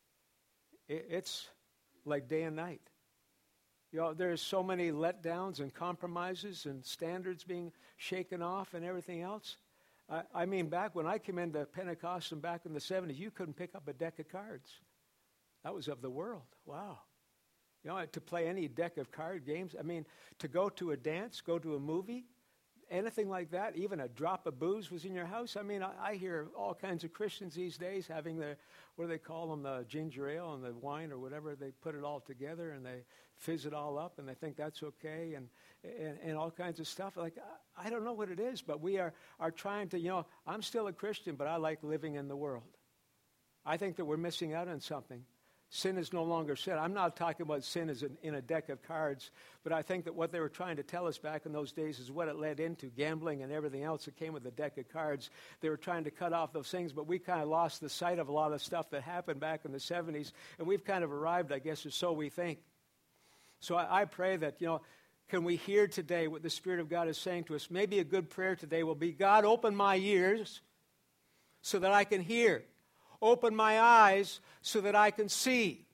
it's like day and night. There's so many letdowns and compromises and standards being shaken off and everything else. I mean, back when I came into Pentecostal back in the 70s, you couldn't pick up a deck of cards. That was of the world. Wow. To play any deck of card games, I mean, to go to a dance, go to a movie, anything like that, even a drop of booze was in your house. I mean, I hear all kinds of Christians these days having what do they call them, the ginger ale and the wine or whatever. They put it all together and they fizz it all up and they think that's okay and all kinds of stuff. Like, I don't know what it is, but we are trying to, I'm still a Christian, but I like living in the world. I think that we're missing out on something. Sin is no longer sin. I'm not talking about sin as in a deck of cards, but I think that what they were trying to tell us back in those days is what it led into, gambling and everything else that came with a deck of cards. They were trying to cut off those things, but we kind of lost the sight of a lot of stuff that happened back in the 70s, and we've kind of arrived, I guess, or so we think. So I pray that, can we hear today what the Spirit of God is saying to us? Maybe a good prayer today will be, God, open my ears so that I can hear. Open my eyes so that I can see.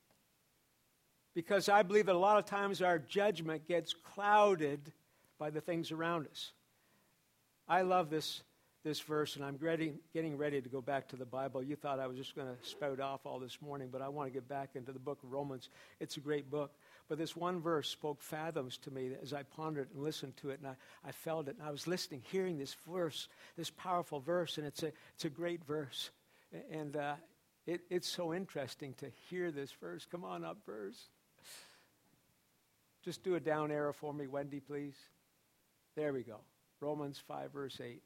Because I believe that a lot of times our judgment gets clouded by the things around us. I love this verse, and I'm getting ready to go back to the Bible. You thought I was just going to spout off all this morning, but I want to get back into the book of Romans. It's a great book. But this one verse spoke fathoms to me as I pondered and listened to it, and I felt it. And I was listening, hearing this verse, this powerful verse, and it's a great verse. And it's so interesting to hear this verse. Come on up, verse. Just do a down arrow for me, Wendy, please. There we go. Romans 5, verse 8.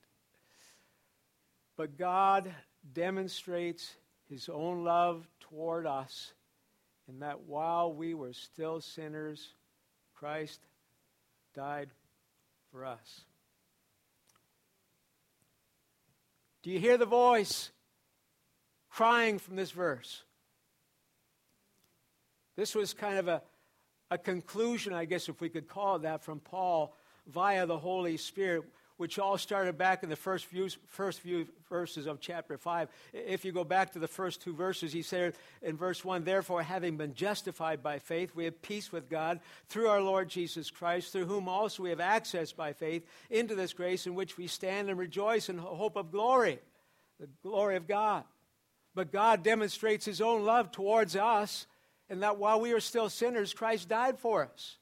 But God demonstrates his own love toward us in that while we were still sinners, Christ died for us. Do you hear the voice crying from this verse? This was kind of a conclusion, I guess, if we could call it that, from Paul via the Holy Spirit, which all started back in the first few verses of chapter 5. If you go back to the first two verses, he said in verse 1, therefore, having been justified by faith, we have peace with God through our Lord Jesus Christ, through whom also we have access by faith into this grace in which we stand and rejoice in hope of glory, the glory of God. But God demonstrates his own love towards us, and that while we are still sinners, Christ died for us.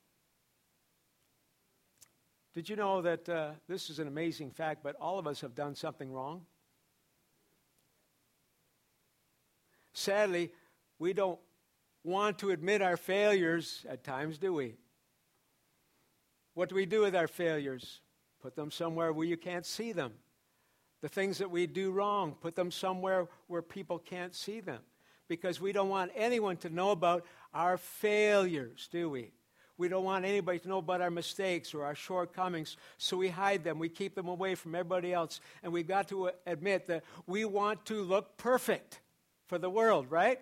Did you know that this is an amazing fact, but all of us have done something wrong? Sadly, we don't want to admit our failures at times, do we? What do we do with our failures? Put them somewhere where you can't see them. The things that we do wrong, put them somewhere where people can't see them. Because we don't want anyone to know about our failures, do we? We don't want anybody to know about our mistakes or our shortcomings, so we hide them. We keep them away from everybody else. And we've got to admit that we want to look perfect for the world, right?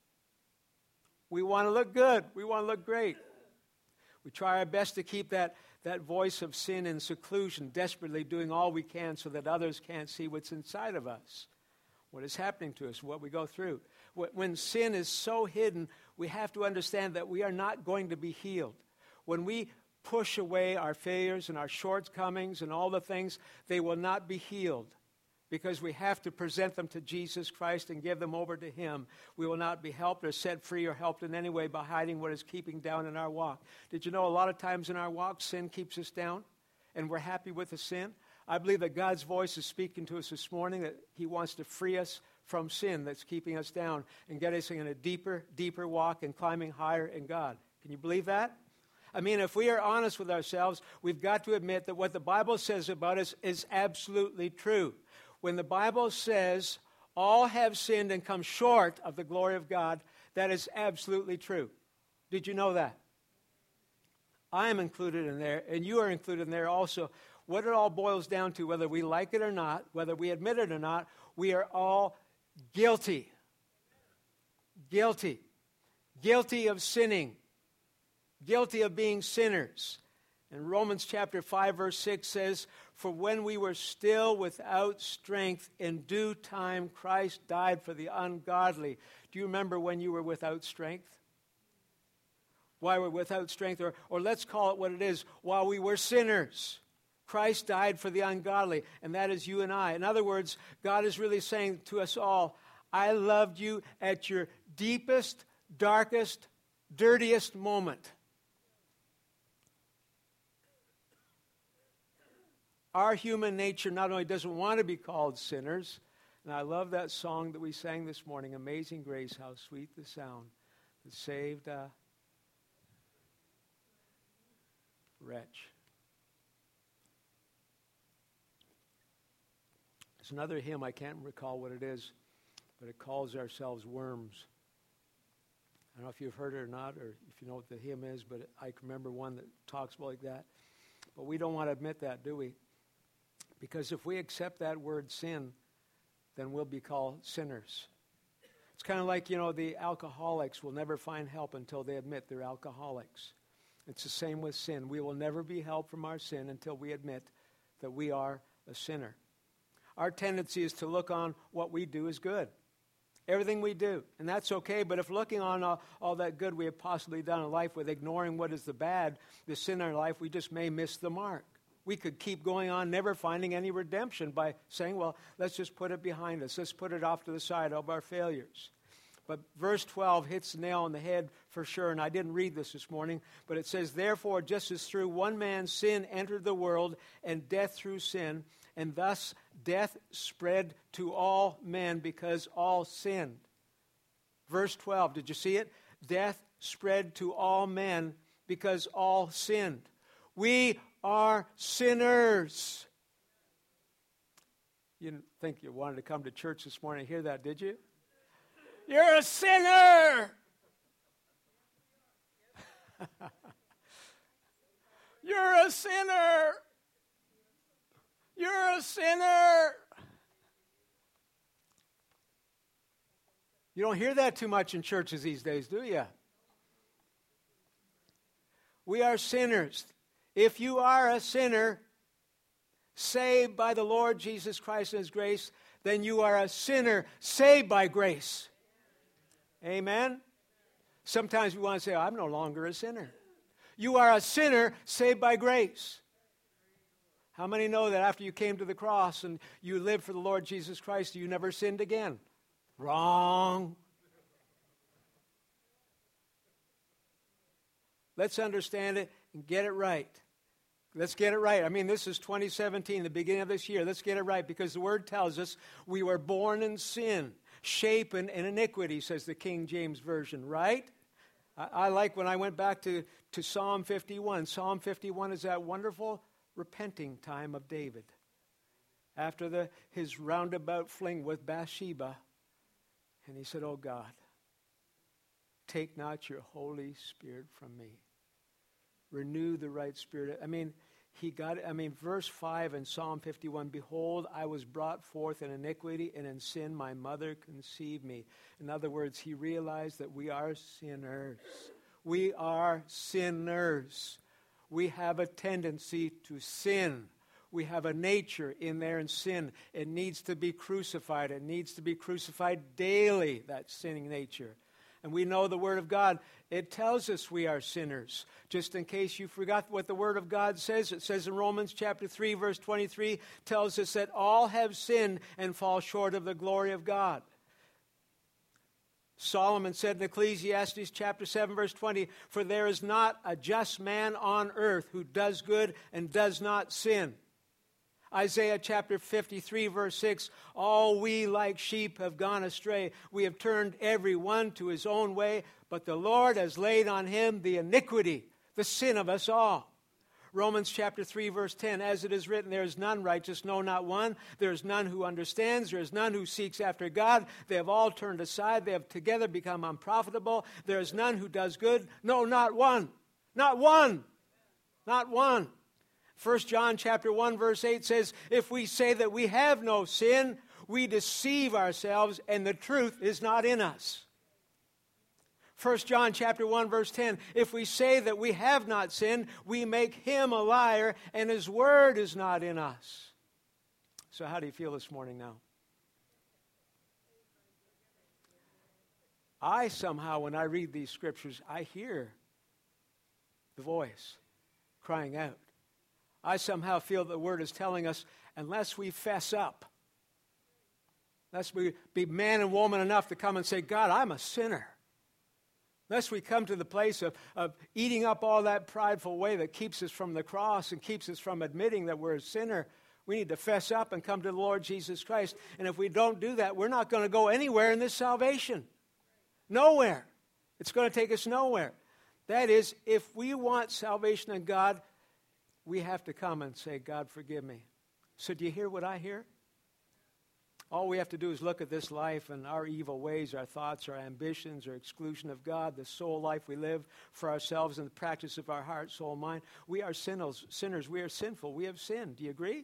We want to look good. We want to look great. We try our best to keep that voice of sin in seclusion, desperately doing all we can so that others can't see what's inside of us, what is happening to us, what we go through. When sin is so hidden, we have to understand that we are not going to be healed. When we push away our failures and our shortcomings and all the things, they will not be healed because we have to present them to Jesus Christ and give them over to Him. We will not be helped or set free or helped in any way by hiding what is keeping down in our walk. Did you know a lot of times in our walk, sin keeps us down and we're happy with the sin? I believe that God's voice is speaking to us this morning, that He wants to free us from sin that's keeping us down and get us in a deeper, deeper walk and climbing higher in God. Can you believe that? I mean, if we are honest with ourselves, we've got to admit that what the Bible says about us is absolutely true. When the Bible says all have sinned and come short of the glory of God, that is absolutely true. Did you know that? I am included in there, and you are included in there also. What it all boils down to, whether we like it or not, whether we admit it or not, we are all guilty. Guilty. Guilty of sinning. Guilty of being sinners. And Romans chapter 5 verse 6 says, "For when we were still without strength, in due time Christ died for the ungodly." Do you remember when you were without strength? Why we're without strength, or let's call it what it is, while we were sinners. Christ died for the ungodly, and that is you and I. In other words, God is really saying to us all, I loved you at your deepest, darkest, dirtiest moment. Our human nature not only doesn't want to be called sinners, and I love that song that we sang this morning, Amazing Grace, how sweet the sound that saved a wretch. There's another hymn, I can't recall what it is, but it calls ourselves worms. I don't know if you've heard it or not, or if you know what the hymn is, but I can remember one that talks like that. But we don't want to admit that, do we? Because if we accept that word sin, then we'll be called sinners. It's kind of like, the alcoholics will never find help until they admit they're alcoholics. It's the same with sin. We will never be helped from our sin until we admit that we are a sinner. Our tendency is to look on what we do as good. Everything we do. And that's okay, but if looking on all that good we have possibly done in life with ignoring what is the bad, the sin in our life, we just may miss the mark. We could keep going on, never finding any redemption by saying, well, let's just put it behind us. Let's put it off to the side of our failures. But verse 12 hits the nail on the head for sure, and I didn't read this morning, but it says, "Therefore, just as through one man sin entered the world, and death through sin, and thus death spread to all men because all sinned." Verse 12, did you see it? Death spread to all men because all sinned. We are sinners. You didn't think you wanted to come to church this morning and hear that, did you? You're a sinner. You're a sinner. You're a sinner. You don't hear that too much in churches these days, do you? We are sinners. If you are a sinner, saved by the Lord Jesus Christ and His grace, then you are a sinner saved by grace. Amen? Sometimes we want to say, I'm no longer a sinner. You are a sinner saved by grace. How many know that after you came to the cross and you lived for the Lord Jesus Christ, you never sinned again? Wrong. Let's understand it and get it right. Let's get it right. I mean, this is 2017, the beginning of this year. Let's get it right because the Word tells us we were born in sin, shapen in iniquity, says the King James Version, right? I like when I went back to Psalm 51. Psalm 51 is that wonderful repenting time of David. After his roundabout fling with Bathsheba, and he said, "Oh God, take not your Holy Spirit from me. Renew the right spirit. Verse 5 in Psalm 51, behold, I was brought forth in iniquity, and in sin my mother conceived me. In other words, he realized that we are sinners. We are sinners. We have a tendency to sin. We have a nature in there in sin. It needs to be crucified. It needs to be crucified daily, that sinning nature. And we know the Word of God. It tells us we are sinners. Just in case you forgot what the Word of God says, it says in Romans chapter 3, verse 23, tells us that all have sinned and fall short of the glory of God. Solomon said in Ecclesiastes chapter 7, verse 20, for there is not a just man on earth who does good and does not sin. Isaiah chapter 53, verse 6, all we like sheep have gone astray. We have turned every one to his own way, but the Lord has laid on him the iniquity, the sin of us all. Romans chapter 3, verse 10, as it is written, there is none righteous, no, not one. There is none who understands. There is none who seeks after God. They have all turned aside. They have together become unprofitable. There is none who does good. No, not one. Not one. Not one. 1 John chapter 1, verse 8 says, if we say that we have no sin, we deceive ourselves, and the truth is not in us. 1 John chapter 1, verse 10, if we say that we have not sinned, we make him a liar, and his word is not in us. So how do you feel this morning now? I somehow, when I read these scriptures, I hear the voice crying out. I somehow feel the word is telling us, unless we fess up, unless we be man and woman enough to come and say, God, I'm a sinner. Unless we come to the place of eating up all that prideful way that keeps us from the cross and keeps us from admitting that we're a sinner, we need to fess up and come to the Lord Jesus Christ. And if we don't do that, we're not going to go anywhere in this salvation. Nowhere. It's going to take us nowhere. That is, if we want salvation in God, we have to come and say, God, forgive me. So do you hear what I hear? All we have to do is look at this life and our evil ways, our thoughts, our ambitions, our exclusion of God, the soul life we live for ourselves and the practice of our heart, soul, mind. We are sinners. We are sinful. We have sinned. Do you agree?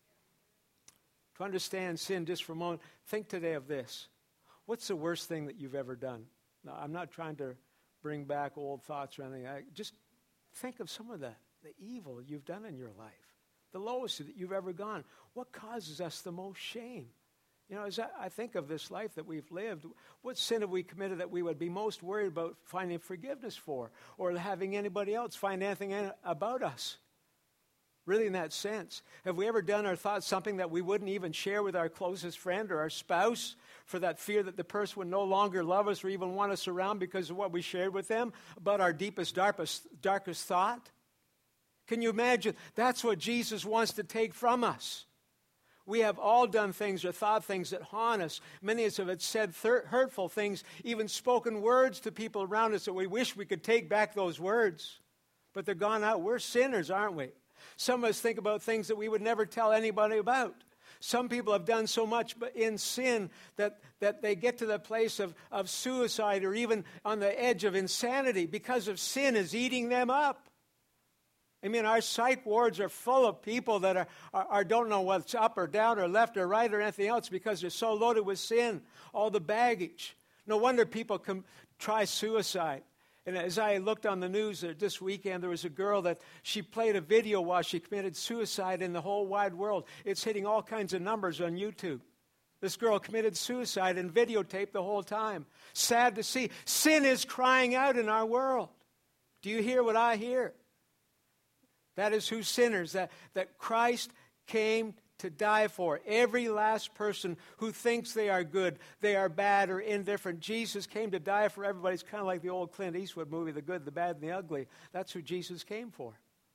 To understand sin just for a moment, think today of this. What's the worst thing that you've ever done? Now, I'm not trying to bring back old thoughts or anything. Just think of some of the evil you've done in your life, the lowest that you've ever gone. What causes us the most shame? You know, as I think of this life that we've lived, what sin have we committed that we would be most worried about finding forgiveness for, or having anybody else find anything about us? Really, in that sense, have we ever done or thought something that we wouldn't even share with our closest friend or our spouse for that fear that the person would no longer love us or even want us around because of what we shared with them about our deepest, darkest thought? Can you imagine? That's what Jesus wants to take from us. We have all done things or thought things that haunt us. Many of us have said hurtful things, even spoken words to people around us that we wish we could take back those words. But they're gone out. We're sinners, aren't we? Some of us think about things that we would never tell anybody about. Some people have done so much in sin that they get to the place of suicide or even on the edge of insanity because of sin is eating them up. I mean, our psych wards are full of people that are don't know what's up or down or left or right or anything else because they're so loaded with sin, all the baggage. No wonder people try suicide. And as I looked on the news this weekend, there was a girl that she played a video while she committed suicide in the whole wide world. It's hitting all kinds of numbers on YouTube. This girl committed suicide and videotaped the whole time. Sad to see. Sin is crying out in our world. Do you hear what I hear? That is who sinners, that Christ came to die for. Every last person who thinks they are good, they are bad or indifferent. Jesus came to die for everybody. It's kind of like the old Clint Eastwood movie, The Good, the Bad, and the Ugly. That's who Jesus came for.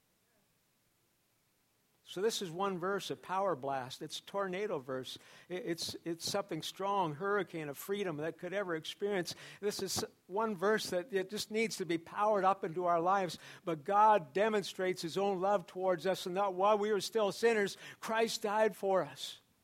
So this is one verse, a power blast. It's a tornado verse. It's something strong, hurricane of freedom that could ever experience. This is one verse that it just needs to be powered up into our lives. But God demonstrates his own love towards us, and that while we were still sinners, Christ died for us.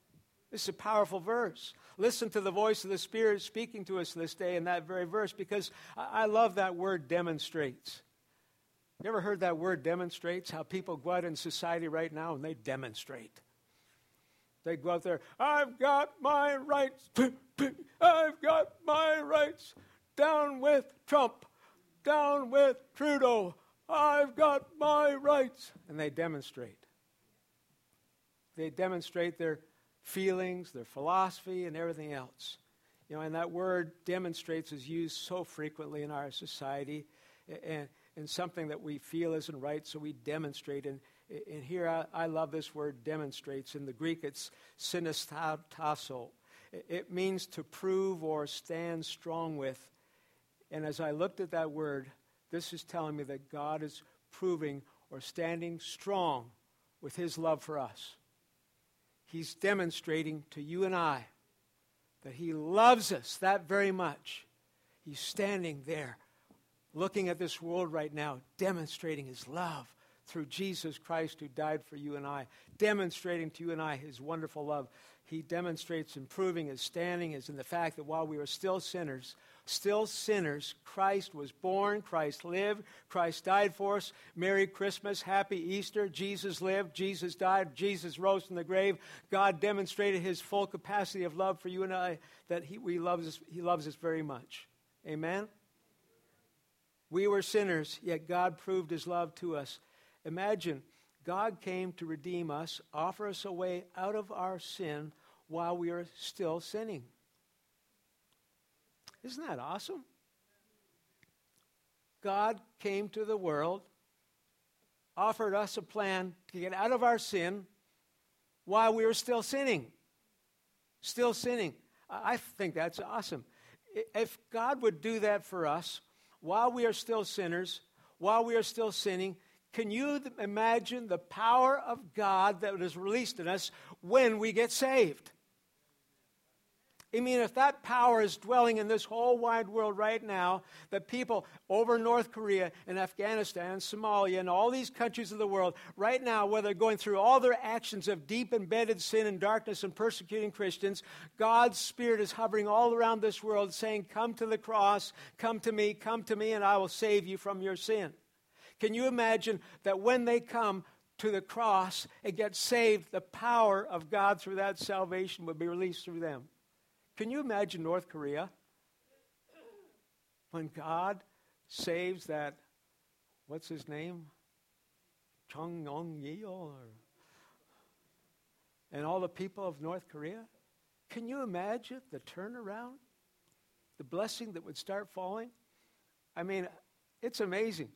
This is a powerful verse. Listen to the voice of the Spirit speaking to us this day in that very verse, because I love that word demonstrates. You ever heard that word demonstrates? How people go out in society right now and they demonstrate. They go out there, I've got my rights. I've got my rights. Down with Trump. Down with Trudeau. I've got my rights. And they demonstrate. They demonstrate their feelings, their philosophy, and everything else. You know, and that word demonstrates is used so frequently in our society, and something that we feel isn't right, so we demonstrate. And here I love this word demonstrates. In the Greek, it's synastasso. It means to prove or stand strong with. And as I looked at that word, this is telling me that God is proving or standing strong with his love for us. He's demonstrating to you and I that he loves us that very much. He's standing there, looking at this world right now, demonstrating his love through Jesus Christ who died for you and I, demonstrating to you and I his wonderful love. He demonstrates and proving his standing is in the fact that while we were still sinners, Christ was born, Christ lived, Christ died for us. Merry Christmas, Happy Easter. Jesus lived, Jesus died, Jesus rose from the grave. God demonstrated his full capacity of love for you and I, that he loves us very much. Amen? We were sinners, yet God proved his love to us. Imagine, God came to redeem us, offer us a way out of our sin while we are still sinning. Isn't that awesome? God came to the world, offered us a plan to get out of our sin while we were still sinning. Still sinning. I think that's awesome. If God would do that for us while we are still sinners, while we are still sinning, can you imagine the power of God that is released in us when we get saved? I mean, if that power is dwelling in this whole wide world right now, that people over North Korea and Afghanistan and Somalia and all these countries of the world, right now, where they're going through all their actions of deep embedded sin and darkness and persecuting Christians, God's Spirit is hovering all around this world saying, come to the cross, come to me, and I will save you from your sin. Can you imagine that when they come to the cross and get saved, the power of God through that salvation would be released through them? Can you imagine North Korea when God saves that, what's his name? Chung Yong-il, and all the people of North Korea? Can you imagine the turnaround? The blessing that would start falling? I mean, it's amazing.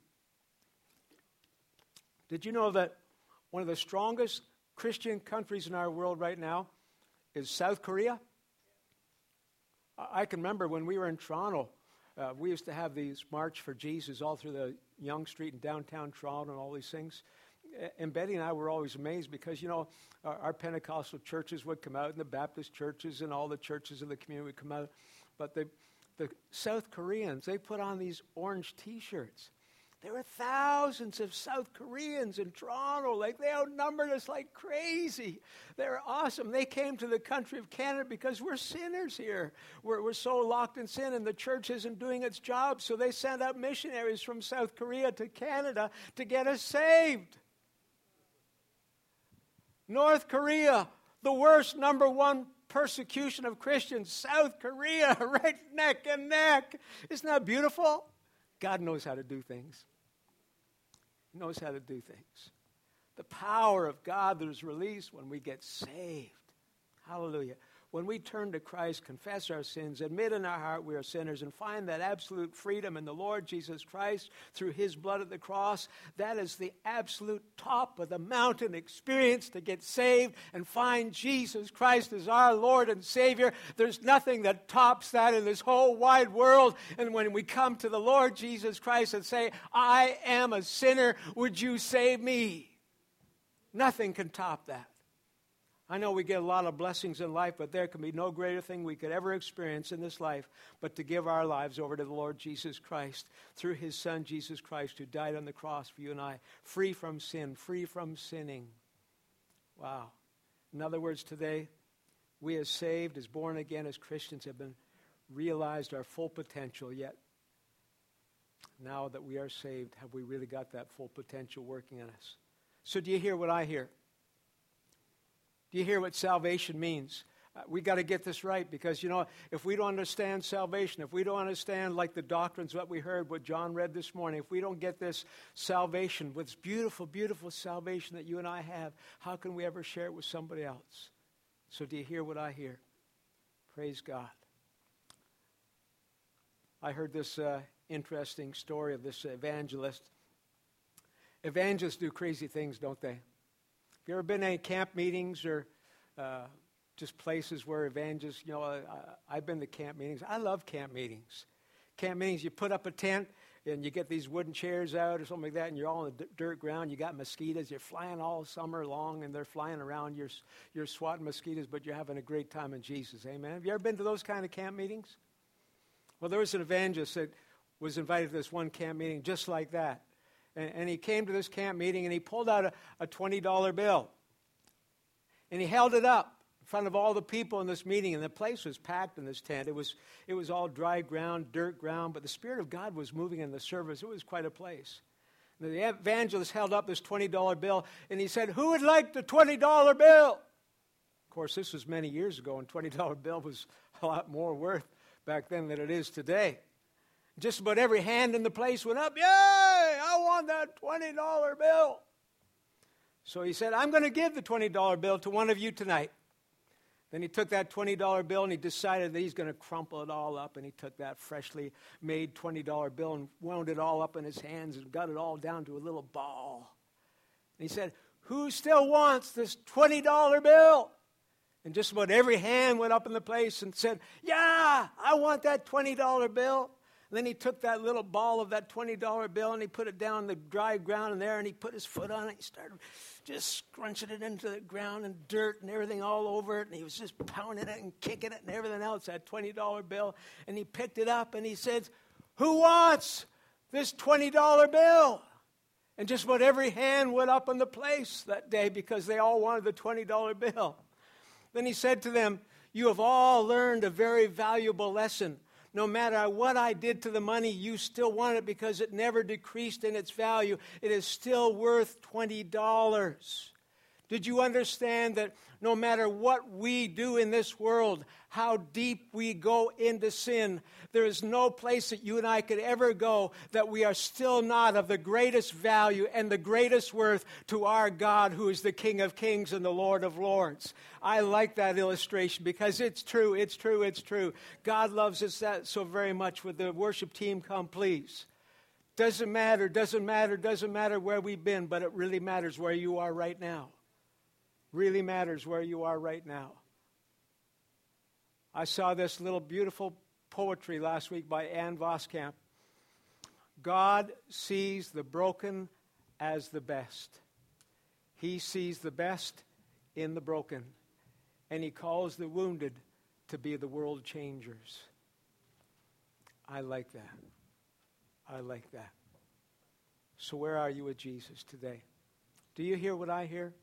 Did you know that one of the strongest Christian countries in our world right now is South Korea? I can remember when we were in Toronto, we used to have these March for Jesus all through the Yonge Street in downtown Toronto and all these things. And Betty and I were always amazed because, you know, our Pentecostal churches would come out and the Baptist churches and all the churches in the community would come out. But the South Koreans, they put on these orange T-shirts. There were thousands of South Koreans in Toronto. Like, they outnumbered us like crazy. They were awesome. They came to the country of Canada because we're sinners here. We're so locked in sin, and the church isn't doing its job. So they sent out missionaries from South Korea to Canada to get us saved. North Korea, the worst number one persecution of Christians. South Korea, right neck and neck. Isn't that beautiful? God knows how to do things. He knows how to do things. The power of God that is released when we get saved. Hallelujah. When we turn to Christ, confess our sins, admit in our heart we are sinners, and find that absolute freedom in the Lord Jesus Christ through his blood at the cross, that is the absolute top of the mountain experience to get saved and find Jesus Christ as our Lord and Savior. There's nothing that tops that in this whole wide world. And when we come to the Lord Jesus Christ and say, I am a sinner, would you save me? Nothing can top that. I know we get a lot of blessings in life, but there can be no greater thing we could ever experience in this life but to give our lives over to the Lord Jesus Christ through his Son, Jesus Christ, who died on the cross for you and I, free from sin, free from sinning. Wow. In other words, today, we as saved, as born again, as Christians have been realized our full potential, yet now that we are saved, have we really got that full potential working in us? So do you hear what I hear? Do you hear what salvation means? We got to get this right, because, if we don't understand salvation, if we don't understand like the doctrines that we heard, what John read this morning, if we don't get this salvation, this beautiful, beautiful salvation that you and I have, how can we ever share it with somebody else? So do you hear what I hear? Praise God. I heard this interesting story of this evangelist. Evangelists do crazy things, don't they? Have you ever been to any camp meetings or just places where evangelists, I've been to camp meetings. I love camp meetings. Camp meetings, you put up a tent and you get these wooden chairs out or something like that, and you're all on the dirt ground. You got mosquitoes. You're flying all summer long, and they're flying around. You're swatting mosquitoes, but you're having a great time in Jesus. Amen. Have you ever been to those kind of camp meetings? Well, there was an evangelist that was invited to this one camp meeting just like that. And he came to this camp meeting, and he pulled out a $20 bill. And he held it up in front of all the people in this meeting, and the place was packed in this tent. It was all dry ground, dirt ground, but the Spirit of God was moving in the service. It was quite a place. And the evangelist held up this $20 bill, and he said, "Who would like the $20 bill?" Of course, this was many years ago, and $20 bill was a lot more worth back then than it is today. Just about every hand in the place went up. "Yay, I want that $20 bill." So he said, "I'm going to give the $20 bill to one of you tonight." Then he took that $20 bill and he decided that he's going to crumple it all up. And he took that freshly made $20 bill and wound it all up in his hands and got it all down to a little ball. And he said, "Who still wants this $20 bill?" And just about every hand went up in the place and said, "Yeah, I want that $20 bill." And then he took that little ball of that $20 bill and he put it down in the dry ground in there, and he put his foot on it. He started just scrunching it into the ground and dirt and everything all over it. And he was just pounding it and kicking it and everything else, that $20 bill. And he picked it up and he said, "Who wants this $20 bill?" And just about every hand went up in the place that day because they all wanted the $20 bill. Then he said to them, "You have all learned a very valuable lesson. No matter what I did to the money, you still want it because it never decreased in its value. It is still worth $20. Did you understand that no matter what we do in this world, how deep we go into sin, there is no place that you and I could ever go that we are still not of the greatest value and the greatest worth to our God, who is the King of Kings and the Lord of Lords. I like that illustration because it's true, it's true, it's true. God loves us that so very much. Would the worship team come, please? Doesn't matter where we've been, but it really matters where you are right now. Really matters where you are right now. I saw this little beautiful poetry last week by Ann Voskamp. God sees the broken as the best. He sees the best in the broken. And he calls the wounded to be the world changers. I like that. I like that. So where are you with Jesus today? Do you hear what I hear?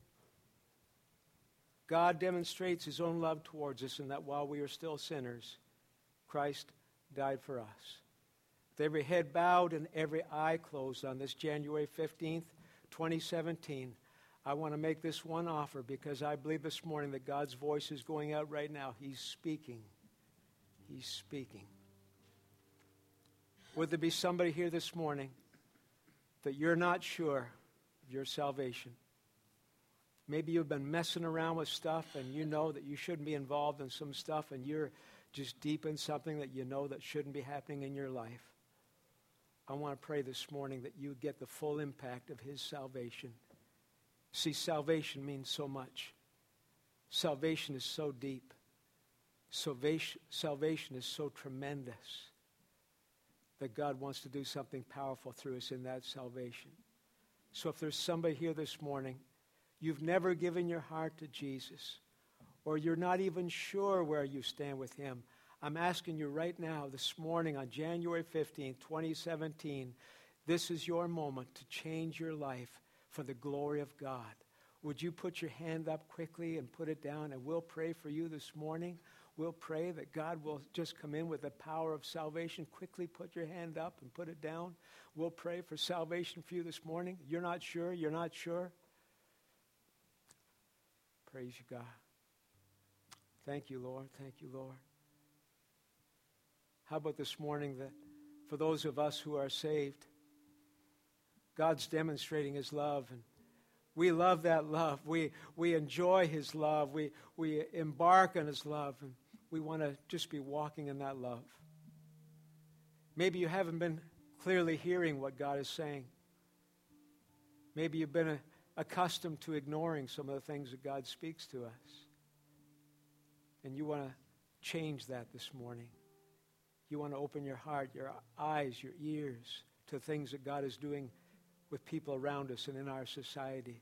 God demonstrates his own love towards us in that while we are still sinners, Christ died for us. With every head bowed and every eye closed on this January 15th, 2017, I want to make this one offer because I believe this morning that God's voice is going out right now. He's speaking. He's speaking. Would there be somebody here this morning that you're not sure of your salvation? Maybe you've been messing around with stuff and you know that you shouldn't be involved in some stuff and you're just deep in something that you know that shouldn't be happening in your life. I want to pray this morning that you get the full impact of his salvation. See, salvation means so much. Salvation is so deep. Salvation is so tremendous that God wants to do something powerful through us in that salvation. So if there's somebody here this morning, you've never given your heart to Jesus, or you're not even sure where you stand with him, I'm asking you right now, this morning on January 15th, 2017, this is your moment to change your life for the glory of God. would you put your hand up quickly and put it down, and we'll pray for you this morning. We'll pray that God will just come in with the power of salvation. Quickly put your hand up and put it down. We'll pray for salvation for you this morning. You're not sure? You're not sure? Praise you, God. Thank you, Lord. Thank you, Lord. How about this morning that for those of us who are saved, God's demonstrating his love, and we love that love. We enjoy his love. We embark on his love, and we want to just be walking in that love. Maybe you haven't been clearly hearing what God is saying. Maybe you've been accustomed to ignoring some of the things that God speaks to us. And you want to change that this morning. You want to open your heart, your eyes, your ears to things that God is doing with people around us and in our society.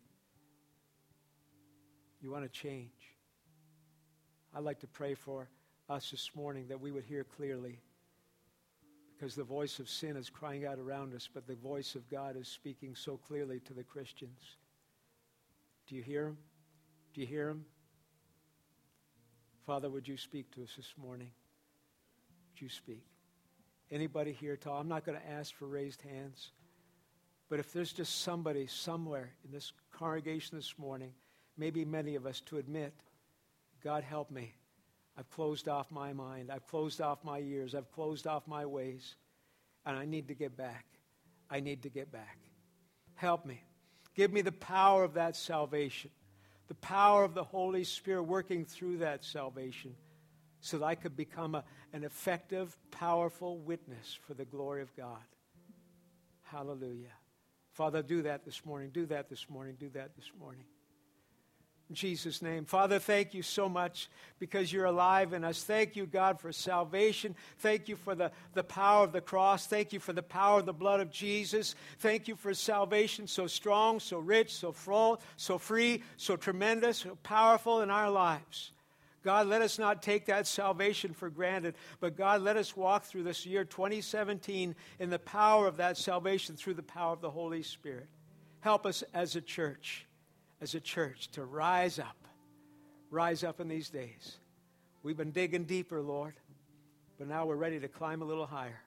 You want to change. I'd like to pray for us this morning that we would hear clearly, because the voice of sin is crying out around us, but the voice of God is speaking so clearly to the Christians. Do you hear him? Do you hear him? Father, would you speak to us this morning? Would you speak? Anybody here at all? I'm not going to ask for raised hands, but if there's just somebody somewhere in this congregation this morning, maybe many of us, to admit, God help me. I've closed off my mind. I've closed off my ears. I've closed off my ways. And I need to get back. I need to get back. Help me. Give me the power of that salvation. The power of the Holy Spirit working through that salvation so that I could become an effective, powerful witness for the glory of God. Hallelujah. Father, do that this morning. Do that this morning. Do that this morning. In Jesus' name. Father, thank you so much because you're alive in us. Thank you, God, for salvation. Thank you for the power of the cross. Thank you for the power of the blood of Jesus. Thank you for salvation so strong, so rich, so full, so free, so tremendous, so powerful in our lives. God, let us not take that salvation for granted, but God, let us walk through this year 2017 in the power of that salvation through the power of the Holy Spirit. Help us as a church to rise up in these days. We've been digging deeper, Lord, but now we're ready to climb a little higher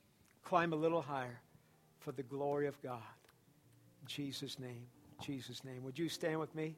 for the glory of God. In Jesus' name, Would you stand with me?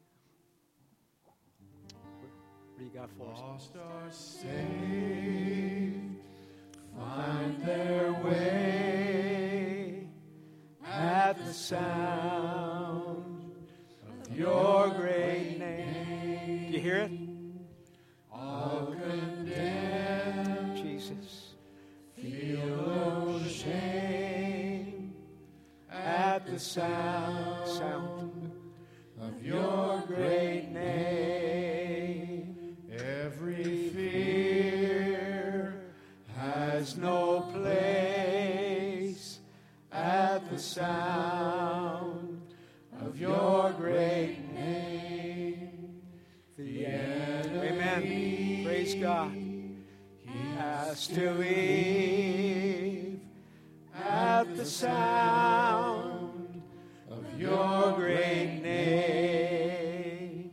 What do you got for us? Lost are saved, find their way at the sound of your great name. Do you hear it? All condemned, Jesus. feel no shame at the sound of your great name. Every fear has no place at the sound of your great name. The enemy, Amen. Praise God. has to leave at the sound of your great name.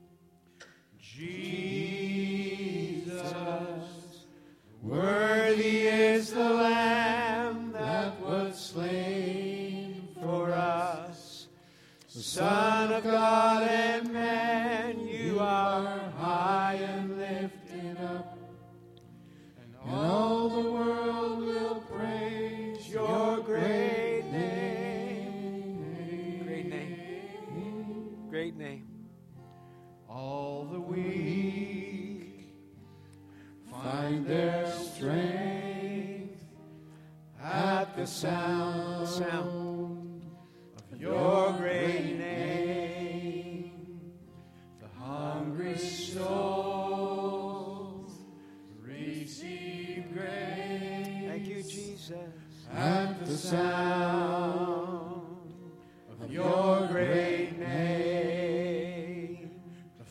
Jesus, worthy is the Lamb that was slain for us. Son of God and man, you are high and lifted up, and all the world will praise your great name. Great name. Great name. All the weak find their strength at the sound of your great name. The hungry souls receive grace. Thank you, Jesus. At the sound of your great name, the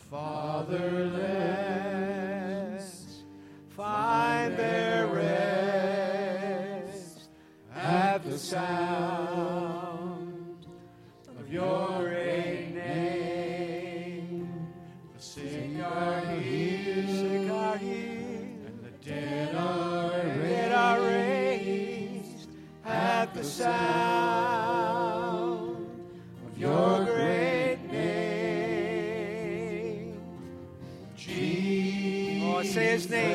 fatherless find their rest at the sound of your Say his name.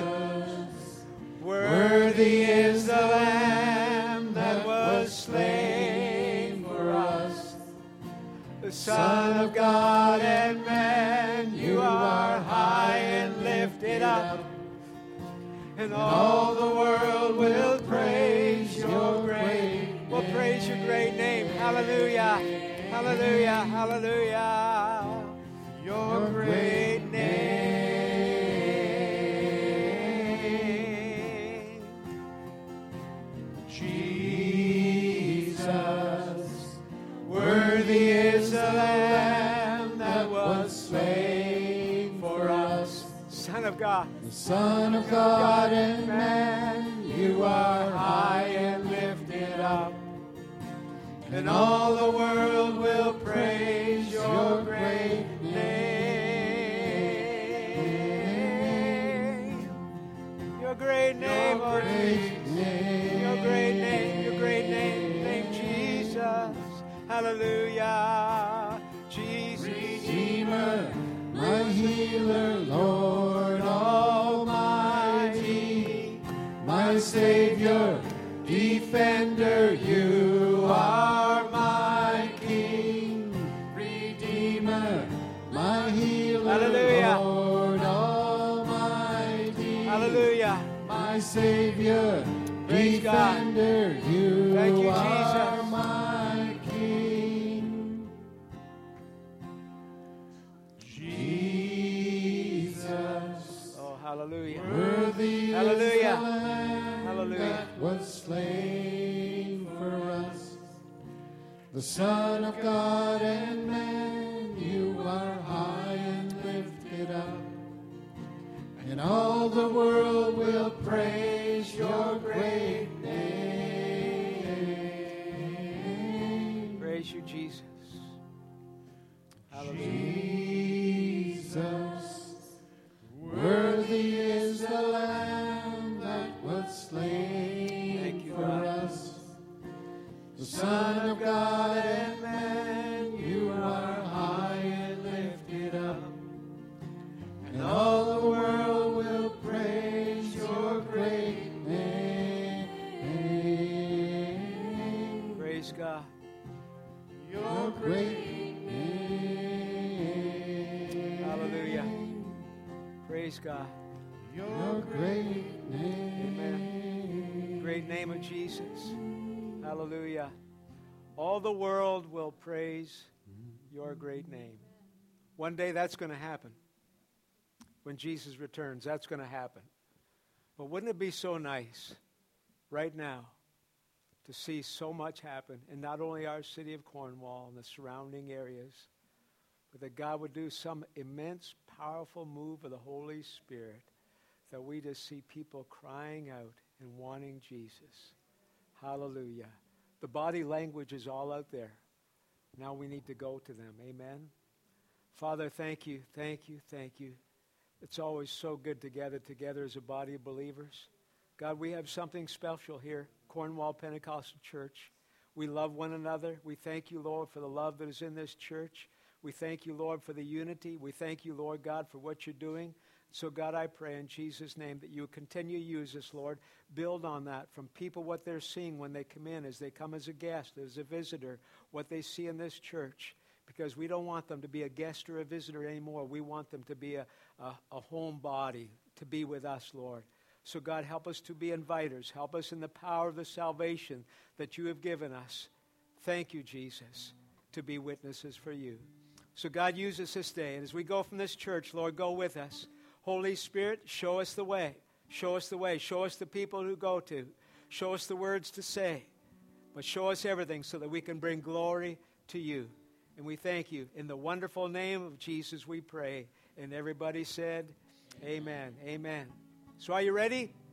Worthy is the Lamb that was slain for us, the Son of God and man. You are high and lifted up, and all the world will praise your great. Will praise your great name. Hallelujah, hallelujah, hallelujah. Your great name. Jesus, worthy is the Lamb that was slain for us. Son of God, the Son of God and man, you are high and lifted up, and all the world will praise your great name. Your great name, oh Jesus. Your great name, Jesus. Hallelujah. Jesus. Redeemer, my healer, Lord Almighty, my Savior, Defender, you are my King. Redeemer, my healer, Hallelujah. Lord Almighty, Hallelujah. my Savior, Praise God. Defender, you, Thank you, are Jesus. my King. Jesus, Oh, hallelujah. worthy Hallelujah. is the Lamb Hallelujah. that was slain for us, the Son of God and man. You are high and lifted up, and all the world will praise your great name. Praise you, Jesus. Hallelujah. Jesus, worthy is the Lamb that was slain Thank you, for God. us, the Son of God and man. You are high and lifted up, and all the world will praise your great name. Praise God. Your great name. Hallelujah. Praise God. Your great name. Amen. Great name of Jesus. Hallelujah. All the world will praise your great name. One day that's going to happen. When Jesus returns, that's going to happen. But wouldn't it be so nice right now to see so much happen in not only our city of Cornwall and the surrounding areas, but that God would do some immense, powerful move of the Holy Spirit, that we just see people crying out and wanting Jesus. Hallelujah. The body language is all out there. Now we need to go to them. Amen. Father, thank you, thank you, thank you. It's always so good to gather together as a body of believers. God, we have something special here, Cornwall Pentecostal Church. We love one another. We thank you, Lord, for the love that is in this church. We thank you, Lord, for the unity. We thank you, Lord God, for what you're doing. So, God, I pray in Jesus' name that you would continue to use us, Lord. Build on that from people, what they're seeing when they come in, as they come as a guest, as a visitor, what they see in this church. Because we don't want them to be a guest or a visitor anymore. We want them to be a home body, to be with us, Lord. So, God, help us to be inviters. Help us in the power of the salvation that you have given us. Thank you, Jesus, to be witnesses for you. So, God, use us this day. And as we go from this church, Lord, go with us. Holy Spirit, show us the way. Show us the way. Show us the people to go to. Show us the words to say. But show us everything so that we can bring glory to you. And we thank you. In the wonderful name of Jesus we pray. And everybody said, amen. Amen. So are you ready?